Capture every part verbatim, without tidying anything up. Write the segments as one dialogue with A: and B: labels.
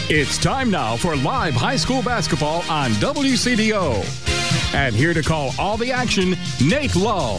A: It's time now for live high school basketball on W C D O. And here to call all the action, Nate Lowe.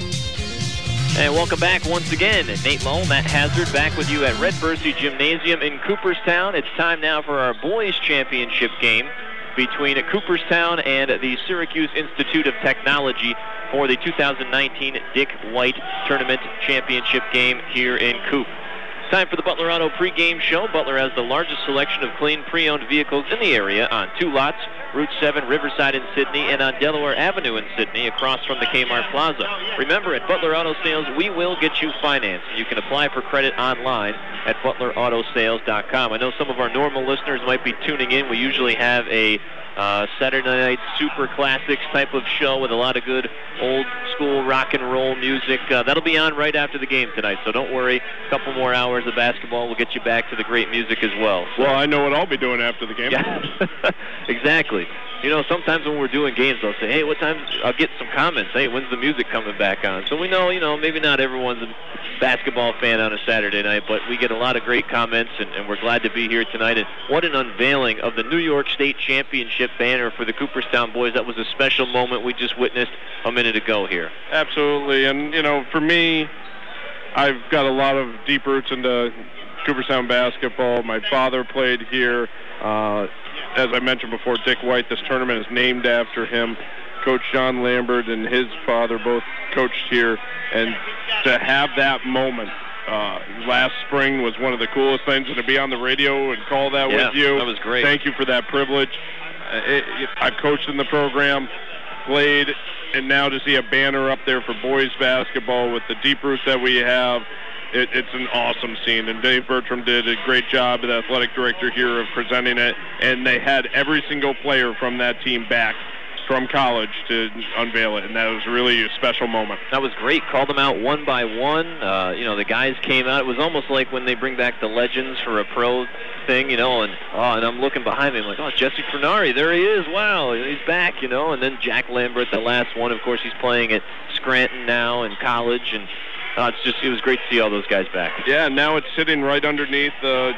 B: And welcome back once again. Nate Lowe, Matt Hazard back with you at Red Bursey Gymnasium in Cooperstown. It's time now for our boys championship game between Cooperstown and the Syracuse Institute of Technology for the two thousand nineteen Dick White Tournament Championship game here in Coop. Time for the Butler Auto pregame show. Butler has the largest selection of clean pre-owned vehicles in the area on two lots, Route seven, Riverside in Sydney, and on Delaware Avenue in Sydney, across from the Kmart Plaza. Remember, at Butler Auto Sales, we will get you financed. You can apply for credit online at butler auto sales dot com. I know some of our normal listeners might be tuning in. We usually have a uh, Saturday night super classics type of show with a lot of good old school rock and roll music. Uh, that'll be on right after the game tonight, so don't worry. A couple more hours of basketball will get you back to the great music as well. So.
C: Well, I know what I'll be doing after the game.
B: Yeah. Exactly. You know, sometimes when we're doing games, I'll say, hey, what time? I'll get some comments. Hey, when's the music coming back on? So we know, you know, maybe not everyone's a basketball fan on a Saturday night, but we get a lot of great comments, and, and we're glad to be here tonight. And what an unveiling of the New York State Championship banner for the Cooperstown boys. That was a special moment we just witnessed a minute ago here.
C: Absolutely. And, you know, for me, I've got a lot of deep roots into Cooperstown basketball. My father played here. Uh, as I mentioned before, Dick White, this tournament is named after him. Coach John Lambert and his father both coached here. And to have that moment uh, last spring was one of the coolest things. And to be on the radio and call that
B: yeah,
C: with you,
B: that was great.
C: Thank you for that privilege. Uh, it, it, I've coached in the program, played, and now to see a banner up there for boys basketball with the deep roots that we have, it, it's an awesome scene. And Dave Bertram did a great job, the athletic director here, of presenting it. And they had every single player from that team back from college to unveil it, and that was really a special moment.
B: That was great. Called them out one by one. Uh, you know, the guys came out. It was almost like when they bring back the legends for a pro thing, you know, and oh, and I'm looking behind me, I'm like, oh, Jesse Frenari, there he is. Wow, he's back, you know. And then Jack Lambert, the last one. Of course, he's playing at Scranton now in college, and uh, it's just, it was great to see all those guys back.
C: Yeah, now it's sitting right underneath the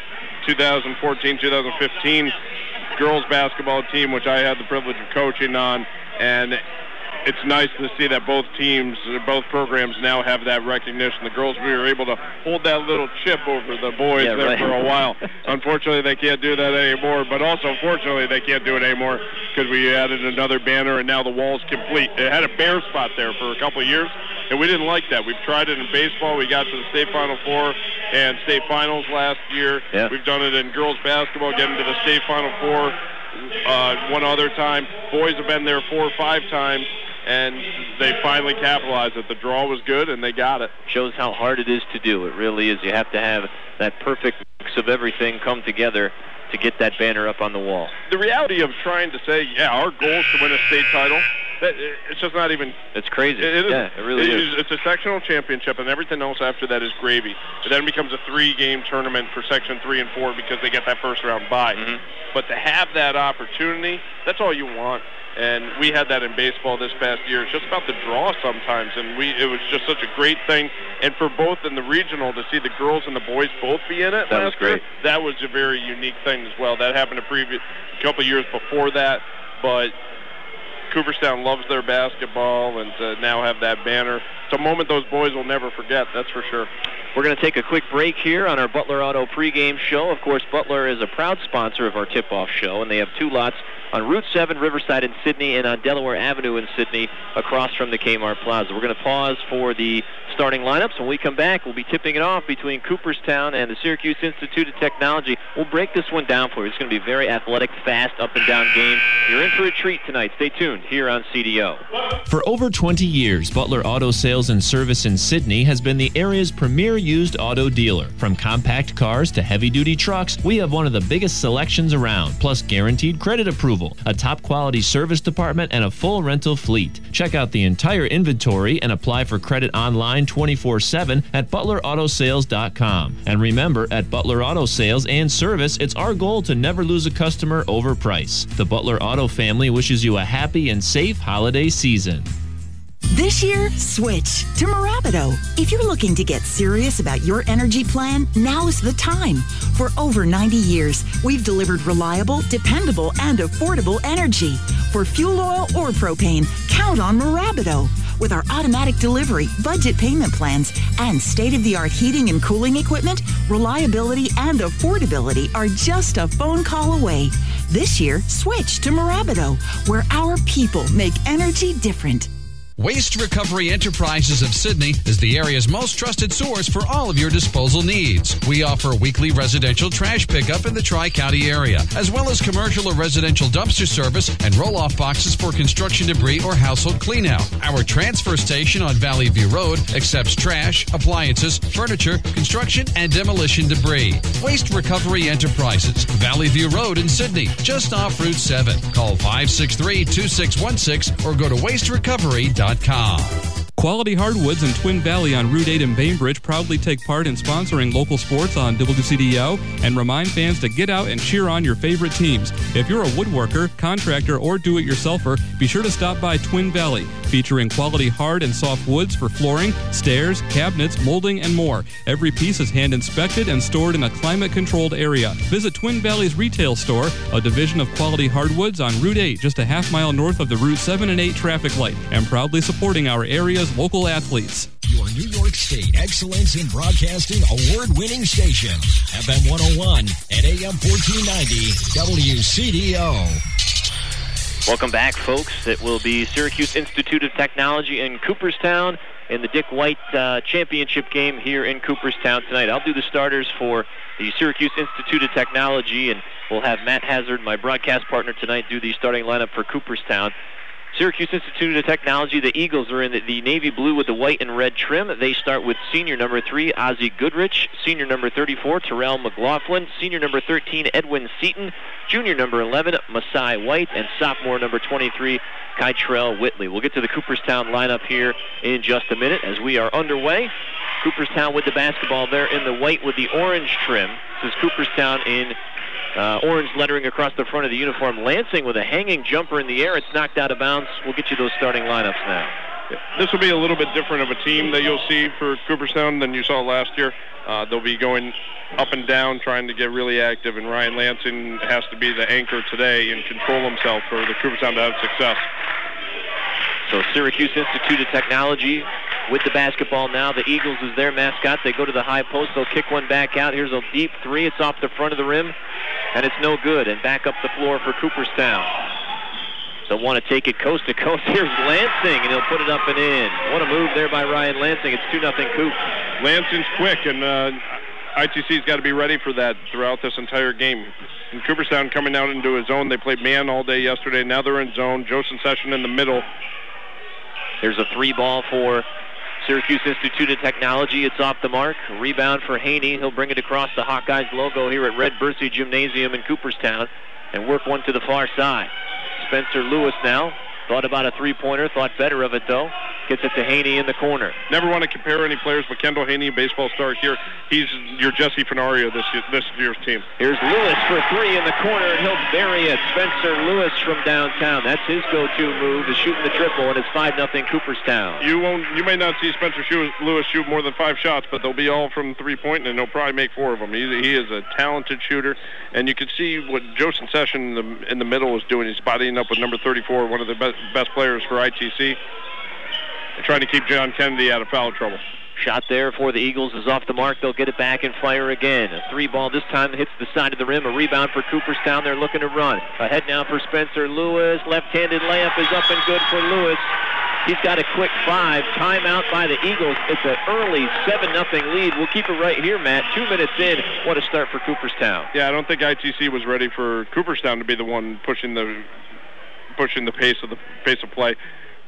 C: twenty fourteen twenty fifteen girls basketball team, which I had the privilege of coaching on, and it's nice to see that both teams, both programs now have that recognition. The girls, we were able to hold that little chip over the boys
B: yeah,
C: there
B: right.
C: for a while. Unfortunately, they can't do that anymore, but also, fortunately, they can't do it anymore because we added another banner, and now the wall's complete. It had a bare spot there for a couple of years, and we didn't like that. We've tried it in baseball. We got to the state Final Four and state finals last year.
B: Yeah.
C: We've done it in girls basketball, getting to the state Final Four uh, one other time. Boys have been there four or five times, and they finally capitalized it. The draw was good, and they got it.
B: Shows how hard it is to do. It really is. You have to have that perfect mix of everything come together to get that banner up on the wall.
C: The reality of trying to say, yeah, our goal is to win a state title, that, it's just not even...
B: It's crazy.
C: It, it
B: yeah, it really
C: it
B: is.
C: is. It's a sectional championship, and everything else after that is gravy. It then becomes a three-game tournament for Section three and four because they get that first-round bye.
B: Mm-hmm.
C: But to have that opportunity, that's all you want. And we had that in baseball this past year. It's just about the draw sometimes, and we it was just such a great thing. And for both in the regional, to see the girls and the boys both be in it
B: that
C: last
B: was great.
C: year, that was a very unique thing as well. That happened a previous a couple of years before that, but Cooperstown loves their basketball, and to now have that banner, it's a moment those boys will never forget, that's for sure.
B: We're going to take a quick break here on our Butler Auto pregame show. Of course, Butler is a proud sponsor of our tip-off show, and they have two lots on Route seven, Riverside in Sydney, and on Delaware Avenue in Sydney, across from the Kmart Plaza. We're going to pause for the starting lineups. When we come back, we'll be tipping it off between Cooperstown and the Syracuse Institute of Technology. We'll break this one down for you. It's going to be a very athletic, fast, up-and-down game. You're in for a treat tonight. Stay tuned here on C D O.
D: For over twenty years, Butler Auto Sales and Service in Sydney has been the area's premier used auto dealer. From compact cars to heavy-duty trucks, we have one of the biggest selections around, plus guaranteed credit approval, a top-quality service department, and a full rental fleet. Check out the entire inventory and apply for credit online twenty-four seven at butler auto sales dot com. And remember, at Butler Auto Sales and Service, it's our goal to never lose a customer over price. The Butler Auto family wishes you a happy and safe holiday season.
E: This year, switch to Mirabido. If you're looking to get serious about your energy plan, now is the time. For over ninety years, we've delivered reliable, dependable, and affordable energy. For fuel oil or propane, count on Mirabido. With our automatic delivery, budget payment plans, and state-of-the-art heating and cooling equipment, reliability and affordability are just a phone call away. This year, switch to Mirabido, where our people make energy different.
F: Waste Recovery Enterprises of Sydney is the area's most trusted source for all of your disposal needs. We offer weekly residential trash pickup in the Tri-County area, as well as commercial or residential dumpster service and roll-off boxes for construction debris or household cleanout. Our transfer station on Valley View Road accepts trash, appliances, furniture, construction, and demolition debris. Waste Recovery Enterprises, Valley View Road in Sydney, just off Route seven. Call five six three, two six one six or go to waste recovery dot com.
G: Quality Hardwoods in Twin Valley on Route eight in Bainbridge proudly take part in sponsoring local sports on W C D O and remind fans to get out and cheer on your favorite teams. If you're a woodworker, contractor, or do-it-yourselfer, be sure to stop by Twin Valley, featuring quality hard and soft woods for flooring, stairs, cabinets, molding, and more. Every piece is hand-inspected and stored in a climate-controlled area. Visit Twin Valley's retail store, a division of Quality Hardwoods on Route eight, just a half mile north of the Route seven and eight traffic light, and proudly supporting our area's local athletes.
H: Your New York State Excellence in Broadcasting award-winning station, F M one oh one and A M fourteen ninety, W C D O.
B: Welcome back, folks. It will be Syracuse Institute of Technology in Cooperstown in the Dick White uh, championship game here in Cooperstown tonight. I'll do the starters for the Syracuse Institute of Technology, and we'll have Matt Hazard, my broadcast partner tonight, do the starting lineup for Cooperstown. Syracuse Institute of Technology, the Eagles are in the, the navy blue with the white and red trim. They start with senior number three, Ozzie Goodrich, senior number thirty-four, Terrell McLaughlin, senior number thirteen, Edwin Seaton, junior number eleven, Masai White, and sophomore number twenty-three, Kytrell Whitley. We'll get to the Cooperstown lineup here in just a minute as we are underway. Cooperstown with the basketball there in the white with the orange trim. This is Cooperstown in Uh, orange lettering across the front of the uniform. Lansing with a hanging jumper in the air. It's knocked out of bounds. We'll get you those starting lineups now.
C: This will be a little bit different of a team that you'll see for Cooperstown than you saw last year. Uh, they'll be going up and down, trying to get really active, and Ryan Lansing has to be the anchor today and control himself for the Cooperstown to have success.
B: So Syracuse Institute of Technology with the basketball now. The Eagles is their mascot. They go to the high post. They'll kick one back out. Here's a deep three. It's off the front of the rim, and it's no good. And back up the floor for Cooperstown. They'll want to take it coast to coast. Here's Lansing, and he'll put it up and in. What a move there by Ryan Lansing. It's two nothing Coop.
C: Lansing's quick, and uh, I T C's got to be ready for that throughout this entire game. And Cooperstown coming out into his zone. They played man all day yesterday. Now they're in zone. Joseph Session in the middle.
B: Here's a three ball for Syracuse Institute of Technology. It's off the mark. Rebound for Haney. He'll bring it across the Hawkeyes logo here at Red Bursey Gymnasium in Cooperstown and work one to the far side. Spencer Lewis now. Thought about a three-pointer. Thought better of it, though. Gets it to Haney in the corner.
C: Never want to compare any players, but Kendall Haney, baseball star here, he's your Jesse Fenario this year, this year's team.
B: Here's Lewis for three in the corner, and he'll bury it. Spencer Lewis from downtown. That's his go-to move, is shooting the triple, and it's five nothing Cooperstown.
C: You won't, you may not see Spencer Lewis shoot more than five shots, but they'll be all from three-point, and he'll probably make four of them. He, he is a talented shooter, and you can see what Joseph Session in the, in the middle is doing. He's bodying up with number thirty-four, one of the best, best players for I T C. Trying to keep John Kennedy out of foul trouble.
B: Shot there for the Eagles is off the mark. They'll get it back and fire again. A three ball this time hits the side of the rim. A rebound for Cooperstown. They're looking to run. Ahead now for Spencer Lewis. Left-handed layup is up and good for Lewis. He's got a quick five. Timeout by the Eagles. It's an early seven nothing lead. We'll keep it right here, Matt. Two minutes in. What a start for Cooperstown.
C: Yeah, I don't think I T C was ready for Cooperstown to be the one pushing the pushing the pace of the pace of play.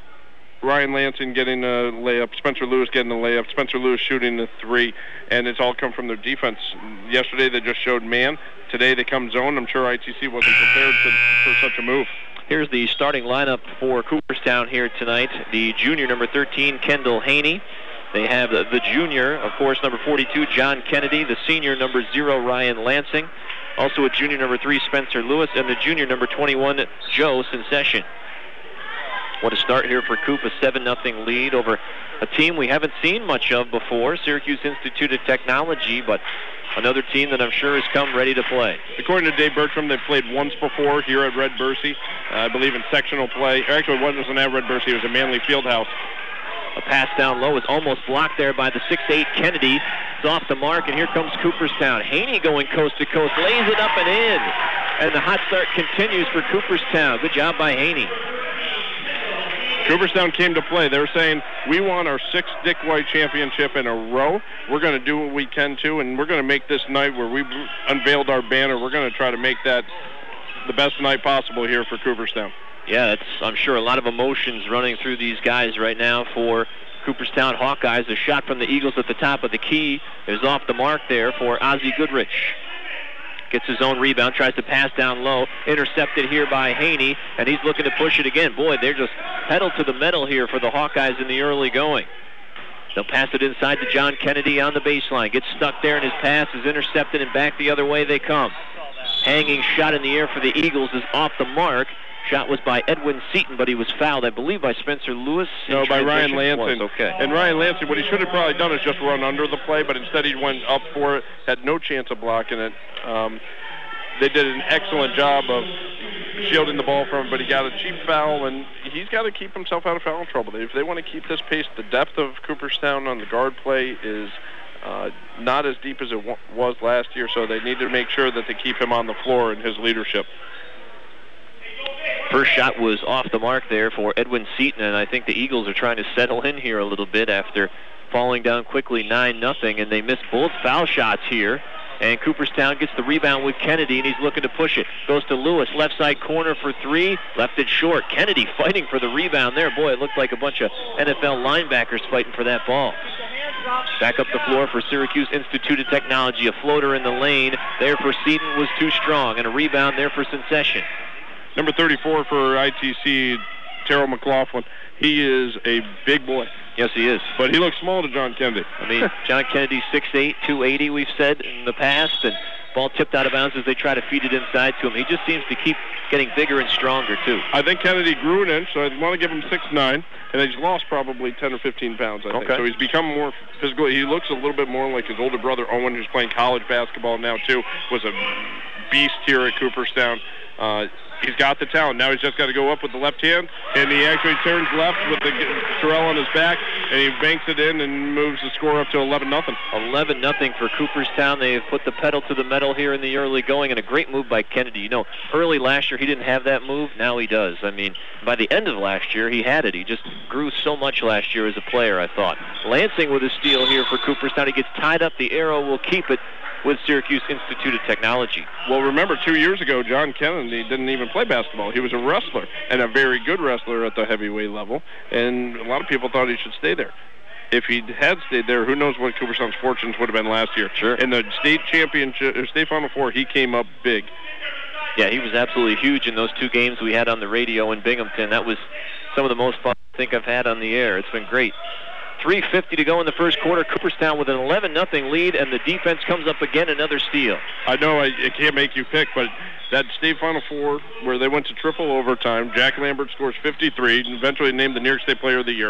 C: Ryan Lansing getting a layup, Spencer Lewis getting a layup, Spencer Lewis shooting the three, and it's all come from their defense. Yesterday they just showed man. Today they come zone. I'm sure I T C wasn't prepared for, for such a move.
B: Here's the starting lineup for Cooperstown here tonight. The junior, number thirteen, Kendall Haney. They have the, the junior, of course, number forty-two, John Kennedy. The senior, number zero, Ryan Lansing. Also a junior, number three, Spencer Lewis. And the junior, number twenty-one, Joe Sensation. What a start here for Coop, a seven nothing lead over a team we haven't seen much of before, Syracuse Institute of Technology, but another team that I'm sure has come ready to play.
C: According to Dave Bertram, they've played once before here at Red Bercy, uh, I believe in sectional play. Actually, it wasn't at Red Bercy, it was at Manley Fieldhouse.
B: A pass down low is almost blocked there by the six eight Kennedy. It's off the mark, and here comes Cooperstown. Haney going coast to coast, lays it up and in. And the hot start continues for Cooperstown. Good job by Haney.
C: Cooperstown came to play. They're saying, we want our sixth Dick White championship in a row. We're going to do what we can, too, and we're going to make this night where we unveiled our banner, we're going to try to make that the best night possible here for Cooperstown.
B: Yeah, it's, I'm sure, a lot of emotions running through these guys right now for Cooperstown Hawkeyes. A shot from the Eagles at the top of the key is off the mark there for Ozzie Goodrich. Gets his own rebound, tries to pass down low, intercepted here by Haney, and he's looking to push it again. Boy, they're just pedal to the metal here for the Hawkeyes in the early going. They'll pass it inside to John Kennedy on the baseline. Gets stuck there, and his pass is intercepted, and back the other way they come. Hanging shot in the air for the Eagles is off the mark. Shot was by Edwin Seaton, but he was fouled, I believe, by Spencer Lewis.
C: No, by Ryan Lansing.
B: Okay.
C: And Ryan Lansing, what he should have probably done is just run under the play, but instead he went up for it, had no chance of blocking it. Um, they did an excellent job of shielding the ball from him, but he got a cheap foul, and he's got to keep himself out of foul trouble. If they want to keep this pace, the depth of Cooperstown on the guard play is uh, not as deep as it w- was last year, so they need to make sure that they keep him on the floor in his leadership.
B: First shot was off the mark there for Edwin Seaton, and I think the Eagles are trying to settle in here a little bit after falling down quickly nine nothing, and they missed both foul shots here. And Cooperstown gets the rebound with Kennedy, and he's looking to push it. Goes to Lewis, left side corner for three, left it short. Kennedy fighting for the rebound there. Boy, it looked like a bunch of N F L linebackers fighting for that ball. Back up the floor for Syracuse Institute of Technology. A floater in the lane there for Seaton was too strong, and a rebound there for Succession.
C: Number thirty-four for I T C, Terrell McLaughlin. He is a big boy.
B: Yes, he is.
C: But he looks small to John Kennedy.
B: I mean, John Kennedy, six eight, two eighty, we've said in the past, and ball tipped out of bounds as they try to feed it inside to him. He just seems to keep getting bigger and stronger, too.
C: I think Kennedy grew an inch, so I want to give him six nine, and he's lost probably ten or fifteen pounds, I think.
B: Okay.
C: So he's become more physical. He looks a little bit more like his older brother, Owen, who's playing college basketball now, too, was a beast here at Cooperstown. Uh, he's got the talent. Now he's just got to go up with the left hand, and he actually turns left with the Terrell on his back, and he banks it in and moves the score up to eleven nothing.
B: eleven nothing for Cooperstown. They have put the pedal to the metal here in the early going, and a great move by Kennedy. You know, early last year he didn't have that move. Now he does. I mean, by the end of last year he had it. He just grew so much last year as a player, I thought. Lansing with a steal here for Cooperstown. He gets tied up. The arrow will keep it with Syracuse Institute of Technology.
C: Well, remember, two years ago, John Kennedy didn't even play basketball. He was a wrestler, and a very good wrestler at the heavyweight level, and a lot of people thought he should stay there. If he had stayed there, who knows what Cooperstown's fortunes would have been last year.
B: Sure.
C: In the state championship, or state Final Four, he came up big.
B: Yeah, he was absolutely huge in those two games we had on the radio in Binghamton. That was some of the most fun I think I've had on the air. It's been great. three fifty to go in the first quarter. Cooperstown with an eleven nothing lead, and the defense comes up again, another steal.
C: I know I, I can't make you pick, but that state Final Four where they went to triple overtime, Jack Lambert scores fifty-three, and eventually named the New York State Player of the Year,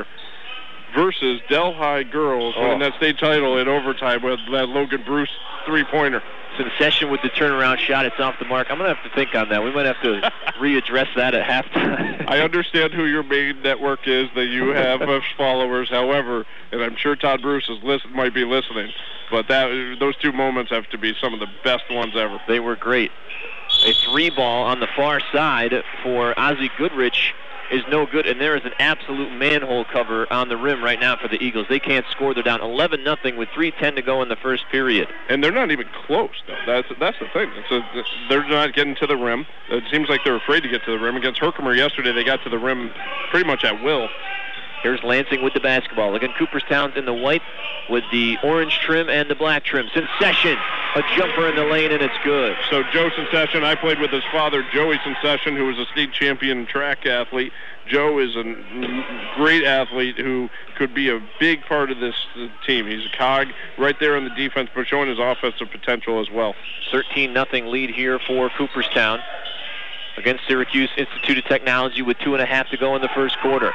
C: versus Delhi girls
B: oh.
C: winning that state title in overtime with that Logan Bruce three-pointer.
B: Succession with the turnaround shot. It's off the mark. I'm going to have to think on that. We might have to readdress that at halftime.
C: I understand who your main network is, that you have of followers. However, and I'm sure Todd Bruce is listen, might be listening, but that those two moments have to be some of the best ones ever.
B: They were great. A three ball on the far side for Ozzie Goodrich is no good, and there is an absolute manhole cover on the rim right now for the Eagles. They can't score. They're down eleven nothing with three ten to go in the first period.
C: And they're not even close, though. That's that's the thing. It's a, they're not getting to the rim. It seems like they're afraid to get to the rim. Against Herkimer yesterday, they got to the rim pretty much at will.
B: Here's Lansing with the basketball. Again, Cooperstown's in the white with the orange trim and the black trim. Succession, a jumper in the lane, and it's good.
C: So Joe Succession, I played with his father, Joey Succession, who was a state champion track athlete. Joe is a great athlete who could be a big part of this team. He's a cog right there on the defense, but showing his offensive potential as well.
B: thirteen nothing lead here for Cooperstown. against Syracuse Institute of Technology with two and a half to go in the first quarter.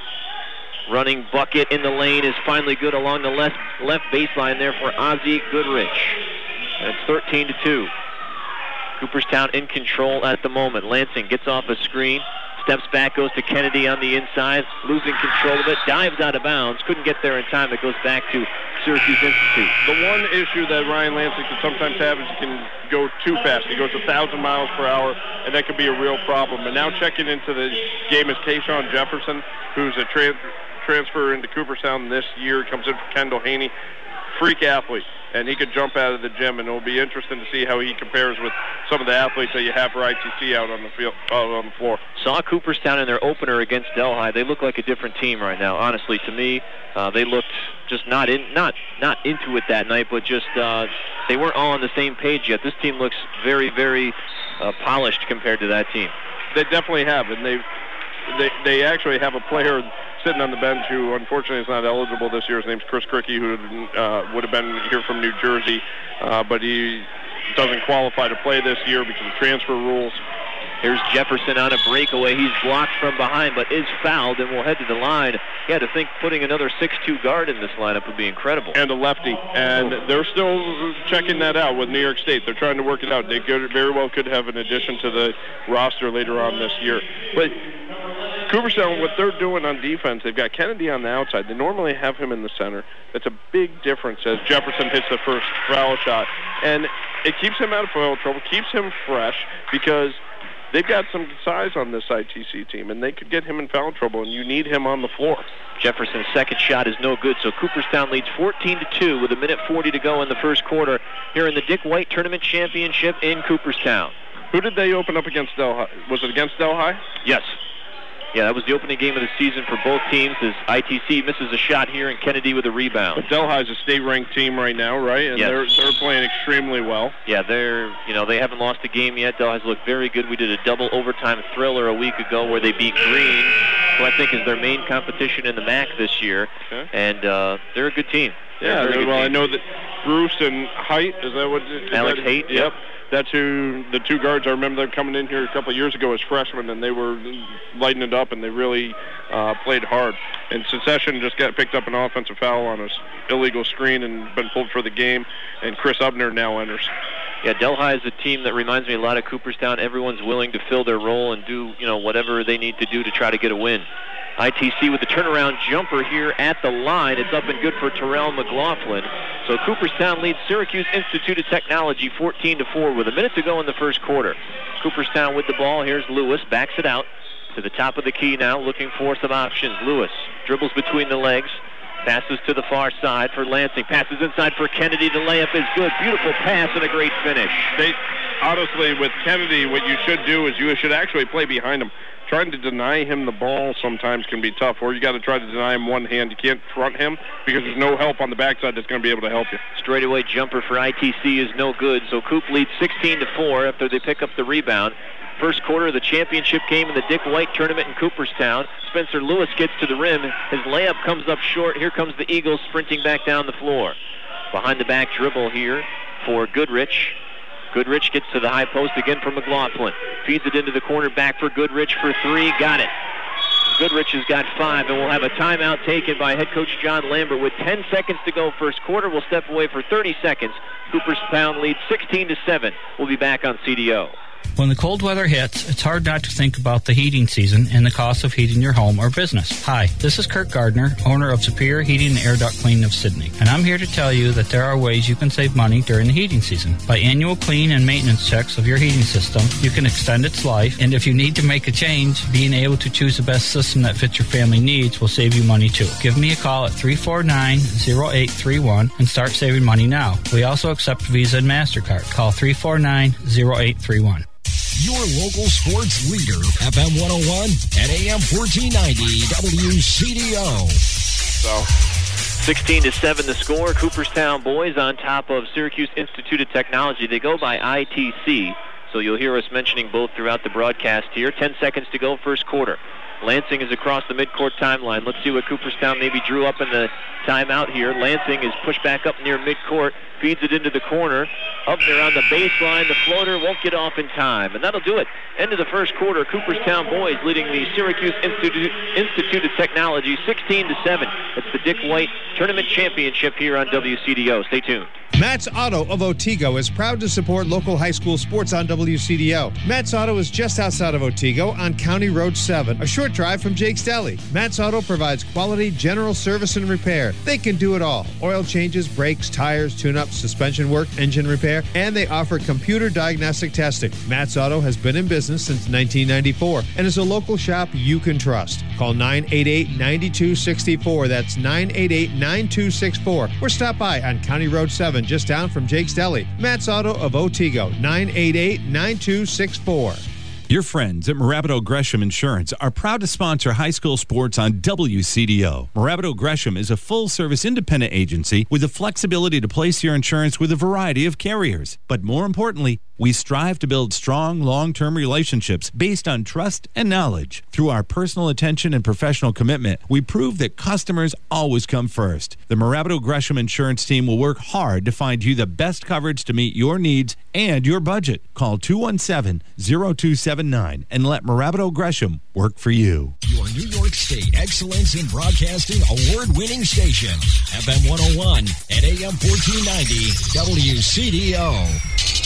B: Running bucket in the lane is finally good along the left left baseline there for Ozzie Goodrich. And it's thirteen to two. Cooperstown in control at the moment. Lansing gets off a screen, steps back, goes to Kennedy on the inside, losing control of it, dives out of bounds, couldn't get there in time. It goes back to Syracuse Institute.
C: The one issue that Ryan Lansing can sometimes have is he can go too fast. He goes one thousand miles per hour, and that could be a real problem. But now checking into the game is Tayshawn Jefferson, who's a tra- transfer into Cooperstown this year, comes in for Kendall Haney. Freak athlete, and he could jump out of the gym, and it'll be interesting to see how he compares with some of the athletes that you have for I T C out on the field, uh, on the floor.
B: Saw Cooperstown in their opener against Delhi. They look like a different team right now. Honestly, to me, uh, they looked just not in, not not into it that night, but just uh, they weren't all on the same page yet. This team looks very, very uh, polished compared to that team.
C: They definitely have, and they they they actually have a player sitting on the bench who unfortunately is not eligible this year. His name's Chris Cricky, who uh, would have been here from New Jersey, uh, but he doesn't qualify to play this year because of transfer rules.
B: Here's Jefferson on a breakaway. He's blocked from behind, but is fouled and will head to the line. You had to think putting another six two guard in this lineup would be incredible.
C: And a lefty. And they're still checking that out with New York State. They're trying to work it out. They could, very well could have an addition to the roster later on this year. But Cooperstown, what they're doing on defense, they've got Kennedy on the outside. They normally have him in the center. That's a big difference as Jefferson hits the first foul shot. And it keeps him out of foul trouble, keeps him fresh, because they've got some size on this I T C team, and they could get him in foul trouble, and you need him on the floor.
B: Jefferson's second shot is no good, so Cooperstown leads fourteen to two with a minute forty to go in the first quarter here in the Dick White Tournament Championship in Cooperstown.
C: Who did they open up against Delhi? Was it against Delhi?
B: Yes. Yeah, that was the opening game of the season for both teams as I T C misses a shot here and Kennedy with a rebound.
C: But Delhi's a state-ranked team right now, right? And
B: yes.
C: they're they're playing extremely well.
B: Yeah, they're, you know, they haven't lost a game yet. Delhi's looked very good. We did a double overtime thriller a week ago where they beat Green, who I think is their main competition in the M A C this year.
C: Okay.
B: And uh, they're a good team. They're
C: yeah,
B: a very
C: well,
B: good
C: I
B: team.
C: know that Bruce and Haidt, is that what? Is
B: Alex
C: that,
B: Haidt,
C: yep.
B: yep.
C: That's who the two guards. I remember them coming in here a couple of years ago as freshmen, and they were lighting it up, and they really uh, played hard. And Secession just got picked up an offensive foul on his illegal screen and been pulled for the game, and Chris Ubner now enters.
B: Yeah, Delhi is a team that reminds me a lot of Cooperstown. Everyone's willing to fill their role and do, you know, whatever they need to do to try to get a win. I T C with the turnaround jumper here at the line. It's up and good for Terrell McLaughlin. So Cooperstown leads Syracuse Institute of Technology fourteen to four with a minute to go in the first quarter. Cooperstown with the ball. Here's Lewis. Backs it out to the top of the key now, looking for some options. Lewis dribbles between the legs. Passes to the far side for Lansing. Passes inside for Kennedy. The layup is good. Beautiful pass and a great finish.
C: They, honestly, with Kennedy, what you should do is you should actually play behind him. Trying to deny him the ball sometimes can be tough, or you got to try to deny him one hand. You can't front him because there's no help on the backside that's going to be able to help you.
B: Straightaway jumper for I T C is no good, so Coop leads sixteen to four after they pick up the rebound. First quarter of the championship game in the Dick White tournament in Cooperstown. Spencer Lewis gets to the rim. His layup comes up short. Here comes the Eagles sprinting back down the floor. Behind the back dribble here for Goodrich. Goodrich gets to the high post again for McLaughlin. Feeds it into the corner, back for Goodrich for three. Got it. Goodrich has got five, and we'll have a timeout taken by head coach John Lambert with ten seconds to go first quarter. We'll step away for thirty seconds. Cooperstown leads sixteen to seven. We'll be back on C D O.
I: When the cold weather hits, it's hard not to think about the heating season and the cost of heating your home or business. Hi, this is Kirk Gardner, owner of Superior Heating and Air Duct Cleaning of Sydney, and I'm here to tell you that there are ways you can save money during the heating season. By annual clean and maintenance checks of your heating system, you can extend its life, and if you need to make a change, being able to choose the best system that fits your family needs will save you money too. Give me a call at three four nine, zero eight three one and start saving money now. We also accept Visa and MasterCard. Call three four nine, zero eight three one.
H: Your local sports leader, F M one oh one and A M fourteen ninety W C D O.
B: So, sixteen to seven the score. Cooperstown boys on top of Syracuse Institute of Technology. They go by I T C, so you'll hear us mentioning both throughout the broadcast here. Ten seconds to go, first quarter. Lansing is across the midcourt timeline. Let's see what Cooperstown maybe drew up in the timeout here. Lansing is pushed back up near midcourt, feeds it into the corner. Up there on the baseline, the floater won't get off in time. And that'll do it. End of the first quarter, Cooperstown boys leading the Syracuse Institute, Institute of Technology sixteen to seven. It's the Dick White Tournament Championship here on W C D O. Stay tuned.
J: Matt's Auto of Otsego is proud to support local high school sports on W C D O. Matt's Auto is just outside of Otsego on County Road seven, a short drive from Jake's Deli. Matt's Auto provides quality general service and repair. They can do it all. Oil changes, brakes, tires, tune-ups, suspension work, engine repair, and they offer computer diagnostic testing. Matt's Auto has been in business since nineteen ninety-four and is a local shop you can trust. Call nine eight eight, nine two six four. That's nine eight eight, nine two six four. Or stop by on County Road seven, just down from Jake's Deli. Matt's Auto of Otsego, nine eight eight, nine two six four.
K: Your friends at Marabato Gresham Insurance are proud to sponsor high school sports on W C D O. Marabato Gresham is a full-service independent agency with the flexibility to place your insurance with a variety of carriers. But more importantly, we strive to build strong, long-term relationships based on trust and knowledge. Through our personal attention and professional commitment, we prove that customers always come first. The Marabato Gresham Insurance team will work hard to find you the best coverage to meet your needs and your budget. Call two one seven, zero two seven nine and let Marabato Gresham work for you.
H: Your New York State Excellence in Broadcasting award-winning station, F M one oh one and A M fourteen ninety W C D O.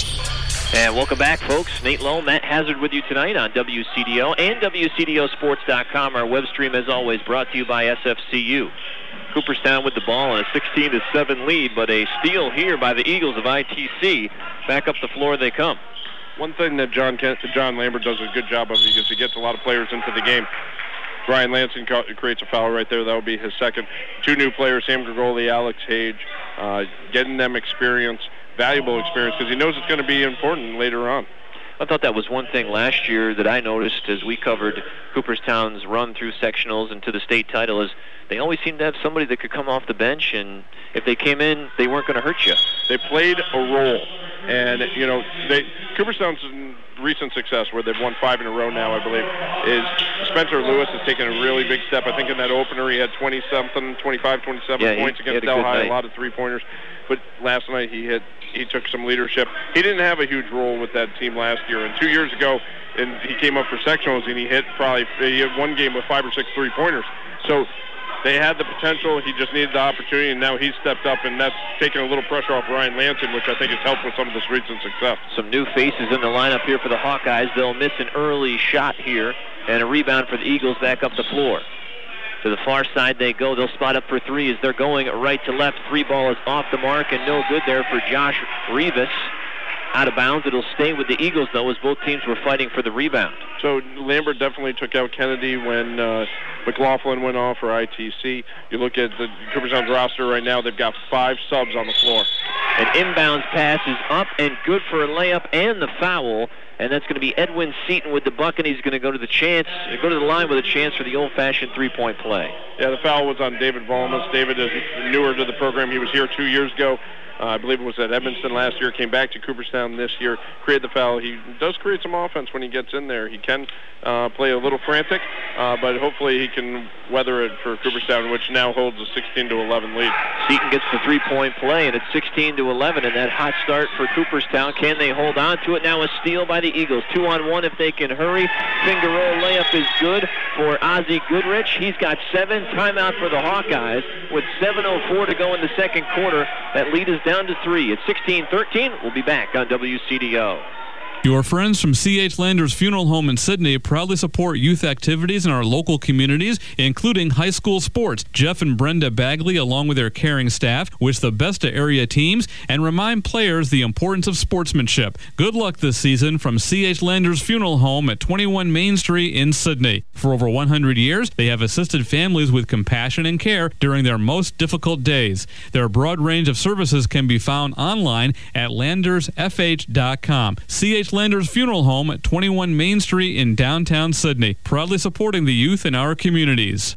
B: And welcome back, folks. Nate Lowe, Matt Hazard with you tonight on W C D O and W C D O sports dot com. Our web stream, as always, brought to you by S F C U. Cooperstown with the ball on a sixteen to seven lead, but a steal here by the Eagles of I T C. Back up the floor they come.
C: One thing that John Kent, John Lambert does a good job of because he gets a lot of players into the game. Brian Lansing creates a foul right there. That would be his second. Two new players, Sam Gregoli, Alex Hage, uh, getting them experience, valuable experience, because he knows it's going to be important later on.
B: I thought that was one thing last year that I noticed as we covered Cooperstown's run through sectionals and to the state title is they always seemed to have somebody that could come off the bench, and if they came in, they weren't going to hurt you.
C: They played a role. And, you know, they Cooperstown's recent success, where they've won five in a row now, I believe, is Spencer Lewis has taken a really big step. I think in that opener he had twenty-something, twenty-five, twenty-seven
B: yeah,
C: points
B: he,
C: against
B: he
C: Delhi,
B: night.
C: a lot of three-pointers. But last night he had he took some leadership. He didn't have a huge role with that team last year. And two years ago, and he came up for sectionals, and he hit probably he had one game with five or six three-pointers. So they had the potential. He just needed the opportunity, and now he's stepped up, and that's taken a little pressure off Ryan Lansing, which I think has helped with some of this recent success.
B: Some new faces in the lineup here for the Hawkeyes. They'll miss an early shot here, and a rebound for the Eagles back up the floor. To the far side they go. They'll spot up for three as they're going right to left. Three ball is off the mark, and no good there for Josh Rivas. Out of bounds. It'll stay with the Eagles, though, as both teams were fighting for the rebound.
C: So Lambert definitely took out Kennedy when uh, McLaughlin went off for I T C. You look at the Cooperstown's roster right now, they've got five subs on the floor.
B: An inbounds pass is up and good for a layup and the foul, and that's going to be Edwin Seaton with the bucket. He's going to go to the chance, go to the line with a chance for the old-fashioned three-point play.
C: Yeah, the foul was on David Volmas. David is newer to the program. He was here two years ago. Uh, I believe it was at Evanston last year, came back to Cooperstown this year, created the foul. He does create some offense when he gets in there. He can uh, play a little frantic, uh, but hopefully he can weather it for Cooperstown, which now holds a sixteen to eleven lead.
B: Seaton gets the three-point play, and it's sixteen to eleven, and that hot start for Cooperstown. Can they hold on to it? Now a steal by the Eagles. Two on one if they can hurry. Finger roll layup is good for Ozzie Goodrich. He's got seven. Timeout for the Hawkeyes with seven oh four to go in the second quarter. That lead is down to three. It's sixteen thirteen. We'll be back on W C D O.
G: Your friends from C H Landers Funeral Home in Sydney proudly support youth activities in our local communities, including high school sports. Jeff and Brenda Bagley, along with their caring staff, wish the best to area teams and remind players the importance of sportsmanship. Good luck this season from C H Landers Funeral Home at twenty-one Main Street in Sydney. For over one hundred years, they have assisted families with compassion and care during their most difficult days. Their broad range of services can be found online at landers f h dot com. C H Landers Funeral Home at twenty-one Main Street in downtown Sydney, proudly supporting the youth in our communities.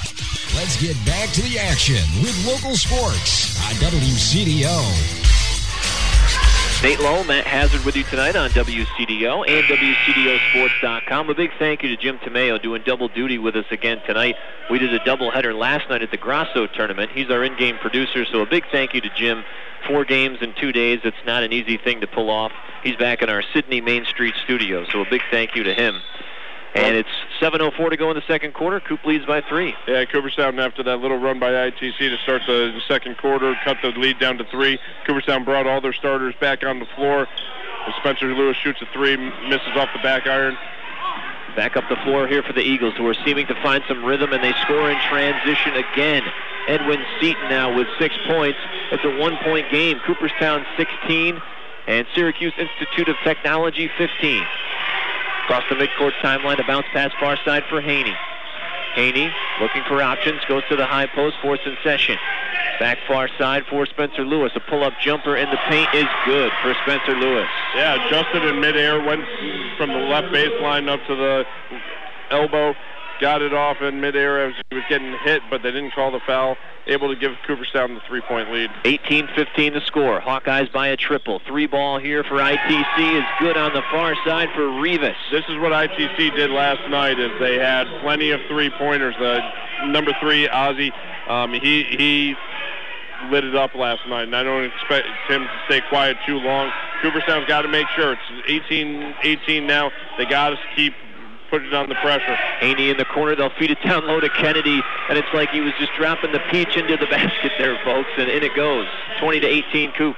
H: Let's get back to the action with local sports on W C D O.
B: Nate Lowe, Matt Hazard with you tonight on W C D O and W C D O Sports dot com. A big thank you to Jim Tomeo doing double duty with us again tonight. We did a doubleheader last night at the Grasso tournament. He's our in-game producer, so a big thank you to Jim. Four games in two days. It's not an easy thing to pull off. He's back in our Sydney Main Street studio, so a big thank you to him. And it's seven oh four to go in the second quarter. Coop leads by three.
C: Yeah, Cooperstown, after that little run by I T C to start the second quarter, cut the lead down to three. Cooperstown brought all their starters back on the floor. Spencer Lewis shoots a three, misses off the back iron.
B: Back up the floor here for the Eagles, who are seeming to find some rhythm, and they score in transition again. Edwin Seaton now with six points. It's a one-point game. Cooperstown sixteen, and Syracuse Institute of Technology fifteen. Across the midcourt timeline, a bounce pass far side for Haney. Haney looking for options, goes to the high post for Succession. Back far side for Spencer Lewis. A pull-up jumper in the paint is good for Spencer Lewis.
C: Yeah, adjusted in midair, went from the left baseline up to the elbow, got it off in midair as he was getting hit, but they didn't call the foul. Able to give Cooperstown the three-point lead.
B: eighteen fifteen to score. Hawkeyes by a triple. Three ball here for I T C is good on the far side for Rivas.
C: This is what I T C did last night, is they had plenty of three-pointers. The number three, Ozzy, um, he he lit it up last night, and I don't expect him to stay quiet too long. Cooperstown's got to make sure. It's eighteen eighteen now. They got to keep put it on the pressure.
B: Haney in the corner. They'll feed it down low to Kennedy, and it's like he was just dropping the peach into the basket there, folks, and in it goes. twenty to eighteen, Coop.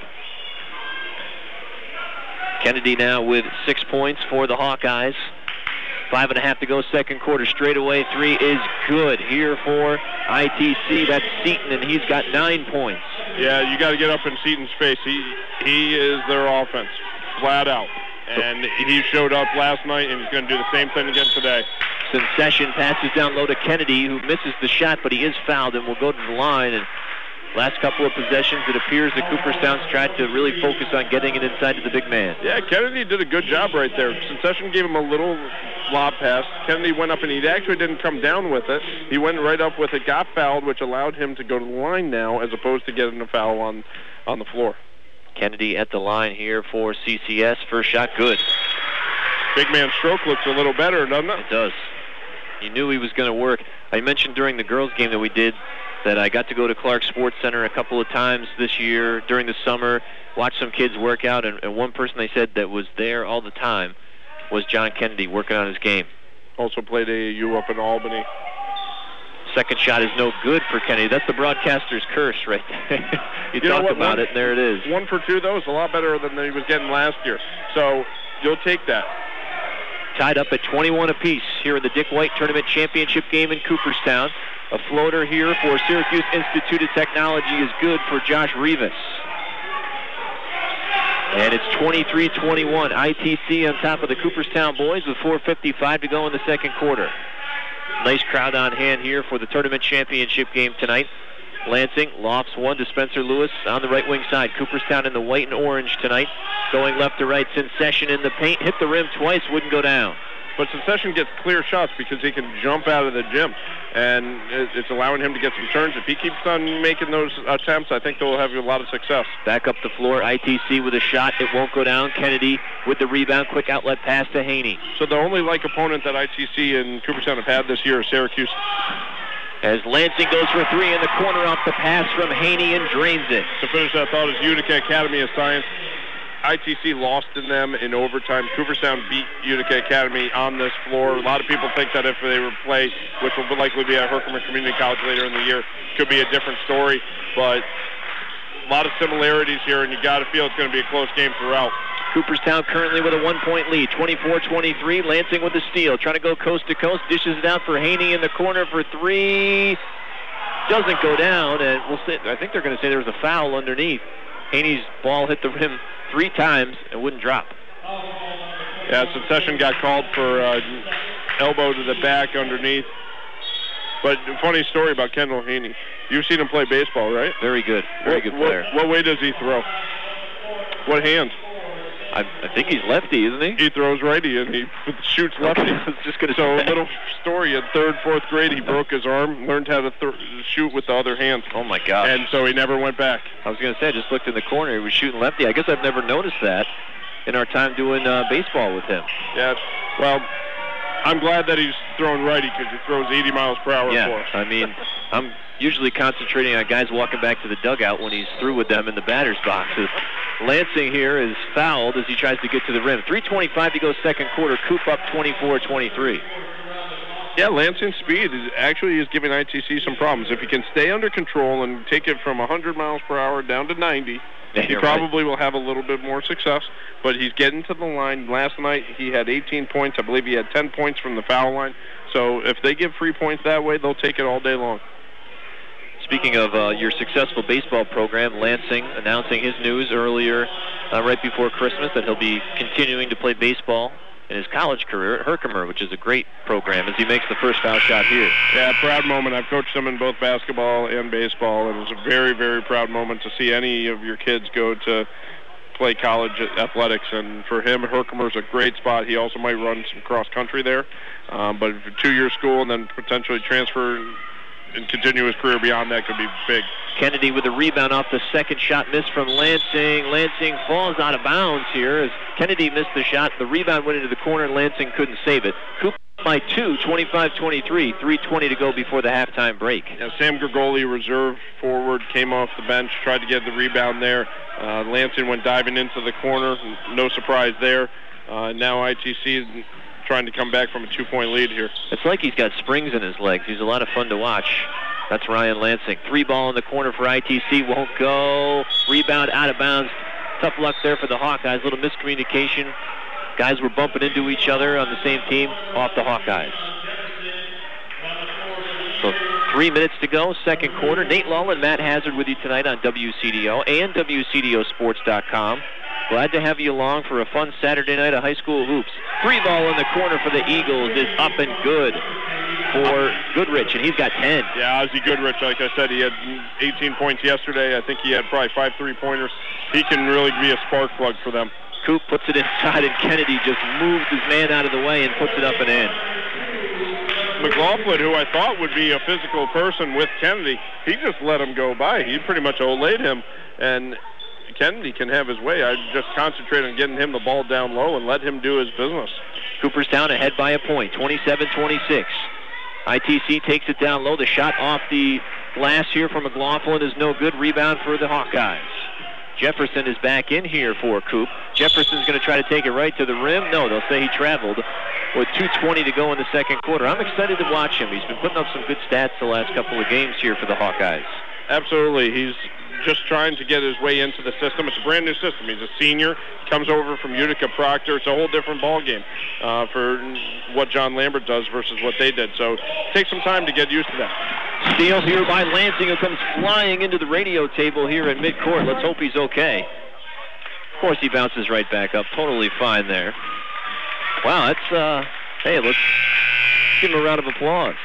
B: Kennedy now with six points for the Hawkeyes. Five and a half to go, second quarter. Straightaway three is good here for I T C. That's Seaton, and he's got nine points.
C: Yeah, you got to get up in Seaton's face. He he is their offense, flat out. And he showed up last night, and he's going to do the same thing again today.
B: Succession passes down low to Kennedy, who misses the shot, but he is fouled and will go to the line. And last couple of possessions, it appears that Cooperstown's tried to really focus on getting it inside to the big man.
C: Yeah, Kennedy did a good job right there. Succession gave him a little lob pass. Kennedy went up, and he actually didn't come down with it. He went right up with it, got fouled, which allowed him to go to the line now, as opposed to getting a foul on, on the floor.
B: Kennedy at the line here for C C S. First shot, good.
C: Big man stroke looks a little better, doesn't it?
B: It does. You knew he was going to work. I mentioned during the girls' game that we did that I got to go to Clark Sports Center a couple of times this year during the summer, watch some kids work out, and, and one person they said that was there all the time was John Kennedy working on his game.
C: Also played A A U up in Albany.
B: Second shot is no good for Kennedy. That's the broadcaster's curse right there. you
C: you
B: talk
C: what,
B: about
C: one,
B: it, and there it is.
C: One for two, though, is a lot better than he was getting last year. So you'll take that.
B: Tied up at twenty-one apiece here in the Dick White Tournament Championship game in Cooperstown. A floater here for Syracuse Institute of Technology is good for Josh Rivas. And it's twenty-three twenty-one. I T C on top of the Cooperstown boys with four fifty-five to go in the second quarter. Nice crowd on hand here for the tournament championship game tonight. Lansing lofts one to Spencer Lewis on the right wing side. Cooperstown in the white and orange tonight. Going left to right, Succession in the paint. Hit the rim twice, wouldn't go down.
C: But Succession gets clear shots because he can jump out of the gym. And it's allowing him to get some turns. If he keeps on making those attempts, I think they'll have a lot of success.
B: Back up the floor, I T C with a shot. It won't go down. Kennedy with the rebound. Quick outlet pass to Haney.
C: So the only like opponent that I T C and Cooperstown have had this year is Syracuse.
B: As Lansing goes for three in the corner off the pass from Haney and drains it.
C: To finish that thought is Utica Academy of Science. I T C lost in them in overtime. Cooperstown beat Utica Academy on this floor. A lot of people think that if they were play, which will likely be at Herkimer Community College later in the year, could be a different story. But a lot of similarities here, and you got to feel it's going to be a close game throughout.
B: Cooperstown currently with a one-point lead, twenty-four twenty-three. Lansing with the steal, trying to go coast to coast. Dishes it out for Haney in the corner for three. Doesn't go down, and we'll say, I think they're going to say there was a foul underneath. Haney's ball hit the rim three times and wouldn't drop.
C: Yeah, Succession got called for uh, elbow to the back underneath. But funny story about Kendall Haney. You've seen him play baseball, right?
B: Very good. Very
C: what,
B: good player.
C: What, what way does he throw? What hand?
B: I, I think he's lefty, isn't he?
C: He throws righty and he shoots lefty.
B: Okay, I was just gonna
C: so
B: say.
C: a little story, in third, fourth grade, he broke his arm, learned how to th- shoot with the other hand.
B: Oh, my gosh.
C: And so he never went back.
B: I was going to say, I just looked in the corner. He was shooting lefty. I guess I've never noticed that in our time doing uh, baseball with him.
C: Yeah, well, I'm glad that he's throwing righty because he throws eighty miles per hour
B: yeah,
C: for us.
B: I mean, I'm usually concentrating on guys walking back to the dugout when he's through with them in the batter's boxes. Lansing here is fouled as he tries to get to the rim. three twenty-five to go second quarter. Coop up twenty-four twenty-three.
C: Yeah, Lansing's speed is actually is giving I T C some problems. If he can stay under control and take it from one hundred miles per hour down to ninety,
B: yeah,
C: he probably right. will have a little bit more success. But he's getting to the line. Last night he had eighteen points. I believe he had ten points from the foul line. So if they give free points that way, they'll take it all day long.
B: Speaking of uh, your successful baseball program, Lansing announcing his news earlier, uh, right before Christmas, that he'll be continuing to play baseball in his college career at Herkimer, which is a great program, as he makes the first foul shot here.
C: Yeah, proud moment. I've coached them in both basketball and baseball, and it's a very, very proud moment to see any of your kids go to play college athletics. And for him, Herkimer's a great spot. He also might run some cross-country there, um, but for two-year school and then potentially transfer and continue his career beyond that could be big.
B: Kennedy with a rebound off the second shot miss from Lansing. Lansing falls out of bounds here as Kennedy missed the shot. The rebound went into the corner. Lansing couldn't save it. Cooper by two, twenty-five twenty-three. three twenty to go before the halftime break.
C: Yeah, Sam Grigoli, reserve forward, came off the bench, tried to get the rebound there. Uh, Lansing went diving into the corner. No surprise there. Uh, now I T C is trying to come back from a two-point lead here.
B: It's like he's got springs in his legs. He's a lot of fun to watch. That's Ryan Lansing. Three ball in the corner for I T C. Won't go. Rebound out of bounds. Tough luck there for the Hawkeyes. Little miscommunication. Guys were bumping into each other on the same team off the Hawkeyes. So three minutes to go, second quarter. Nate Lull and Matt Hazard with you tonight on W C D O and W C D O sports dot com. Glad to have you along for a fun Saturday night of high school hoops. Three ball in the corner for the Eagles is up and good for Goodrich, and he's got ten.
C: Yeah, Ozzie Goodrich, like I said, he had eighteen points yesterday. I think he had probably five three-pointers. He can really be a spark plug for them.
B: Coop puts it inside, and Kennedy just moves his man out of the way and puts it up and in.
C: McLaughlin, who I thought would be a physical person with Kennedy, he just let him go by. He pretty much olayed him, and Kennedy can have his way. I just concentrate on getting him the ball down low and let him do his business.
B: Cooperstown ahead by a point, twenty-seven twenty-six. I T C takes it down low. The shot off the glass here from McLaughlin is no good. Rebound for the Hawkeyes. Jefferson is back in here for Coop. Jefferson's going to try to take it right to the rim. No, they'll say he traveled with two twenty to go in the second quarter. I'm excited to watch him. He's been putting up some good stats the last couple of games here for the Hawkeyes.
C: Absolutely. He's just trying to get his way into the system. It's a brand new system. He's a senior, comes over from Utica Proctor. It's a whole different ball game uh, for what John Lambert does versus what they did. So take some time to get used to that.
B: Steal here by Lansing, who comes flying into the radio table here in midcourt. Let's hope he's okay. Of course, he bounces right back up. Totally fine there. Wow, that's, uh, hey, let's give him a round of applause.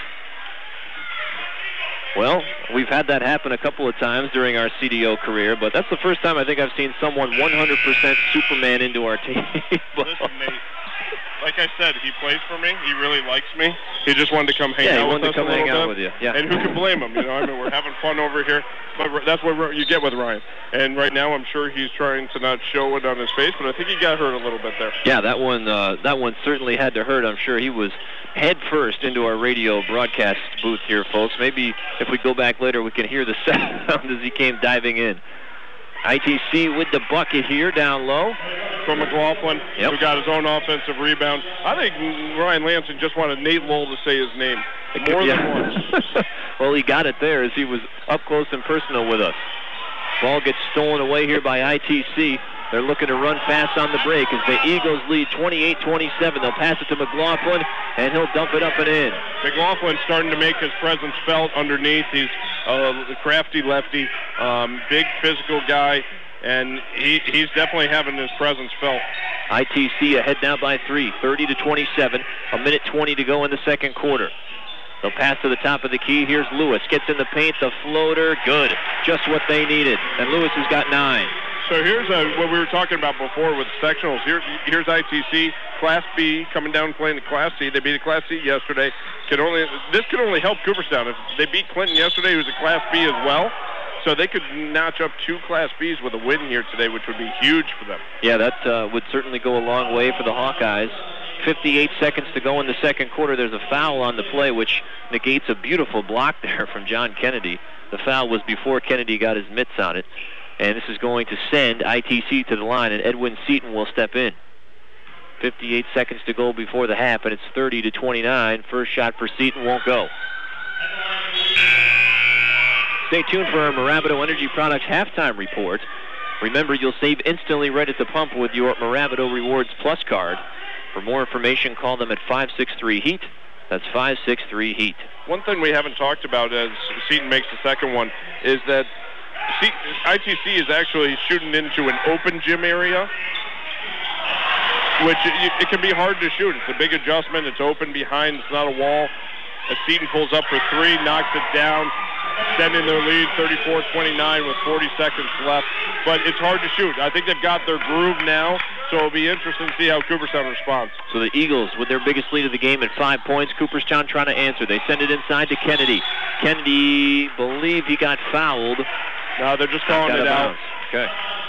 B: Well, we've had that happen a couple of times during our C D O career, but that's the first time I think I've seen someone one hundred percent Superman into our table.
C: Listen, Nate, like I said, he plays for me. He really likes me. He just wanted to come hang
B: yeah,
C: out with
B: us
C: us a
B: little bit. Yeah, he wanted to come hang out
C: bit.
B: with you. Yeah.
C: And who can blame him? You know, I mean, we're having fun over here. But that's what you get with Ryan. And right now, I'm sure he's trying to not show it on his face, but I think he got hurt a little bit there.
B: Yeah, that one, uh, that one certainly had to hurt. I'm sure he was head first into our radio broadcast booth here, folks. Maybe if we go back later, we can hear the sound as he came diving in. I T C with the bucket here down low.
C: From McLaughlin,
B: yep.
C: who got his own offensive rebound. I think Ryan Lansing just wanted Nate Lowell to say his name more
B: yeah.
C: than once.
B: Well, he got it there as he was up close and personal with us. Ball gets stolen away here by I T C. They're looking to run fast on the break as the Eagles lead twenty-eight twenty-seven. They'll pass it to McLaughlin, and he'll dump it up and in.
C: McLaughlin's starting to make his presence felt underneath. He's a crafty lefty, um, big physical guy, and he, he's definitely having his presence felt.
B: I T C ahead now by three, thirty to twenty-seven. A minute twenty to go in the second quarter. They'll pass to the top of the key. Here's Lewis. Gets in the paint. The floater. Good. Just what they needed. And Lewis has got nine.
C: So here's a, what we were talking about before with sectionals. Here, here's I T C, Class B, coming down and playing the Class C. They beat a Class C yesterday. Can only This could only help Cooperstown. If they beat Clinton yesterday, who's a Class B as well, so they could notch up two Class Bs with a win here today, which would be huge for them.
B: Yeah, that uh, would certainly go a long way for the Hawkeyes. fifty-eight seconds to go in the second quarter. There's a foul on the play, which negates a beautiful block there from John Kennedy. The foul was before Kennedy got his mitts on it. And this is going to send I T C to the line, and Edwin Seaton will step in. fifty-eight seconds to go before the half, and it's thirty to twenty-nine. First shot for Seaton won't go. Stay tuned for our Marabido Energy Products halftime report. Remember, you'll save instantly right at the pump with your Marabido Rewards Plus card. For more information, call them at five six three HEAT. That's five six three HEAT.
C: One thing we haven't talked about as Seaton makes the second one is that C- I T C is actually shooting into an open gym area, which it, it can be hard to shoot. It's a big adjustment. It's open behind. It's not a wall. As Seaton pulls up for three, knocks it down, extending their lead thirty-four twenty-nine with forty seconds left. But it's hard to shoot. I think they've got their groove now, so it'll be interesting to see how Cooperstown responds.
B: So the Eagles with their biggest lead of the game at five points. Cooperstown trying to answer. They send it inside to Kennedy. Kennedy, believe he got fouled.
C: No, they're just calling it out.
B: Okay.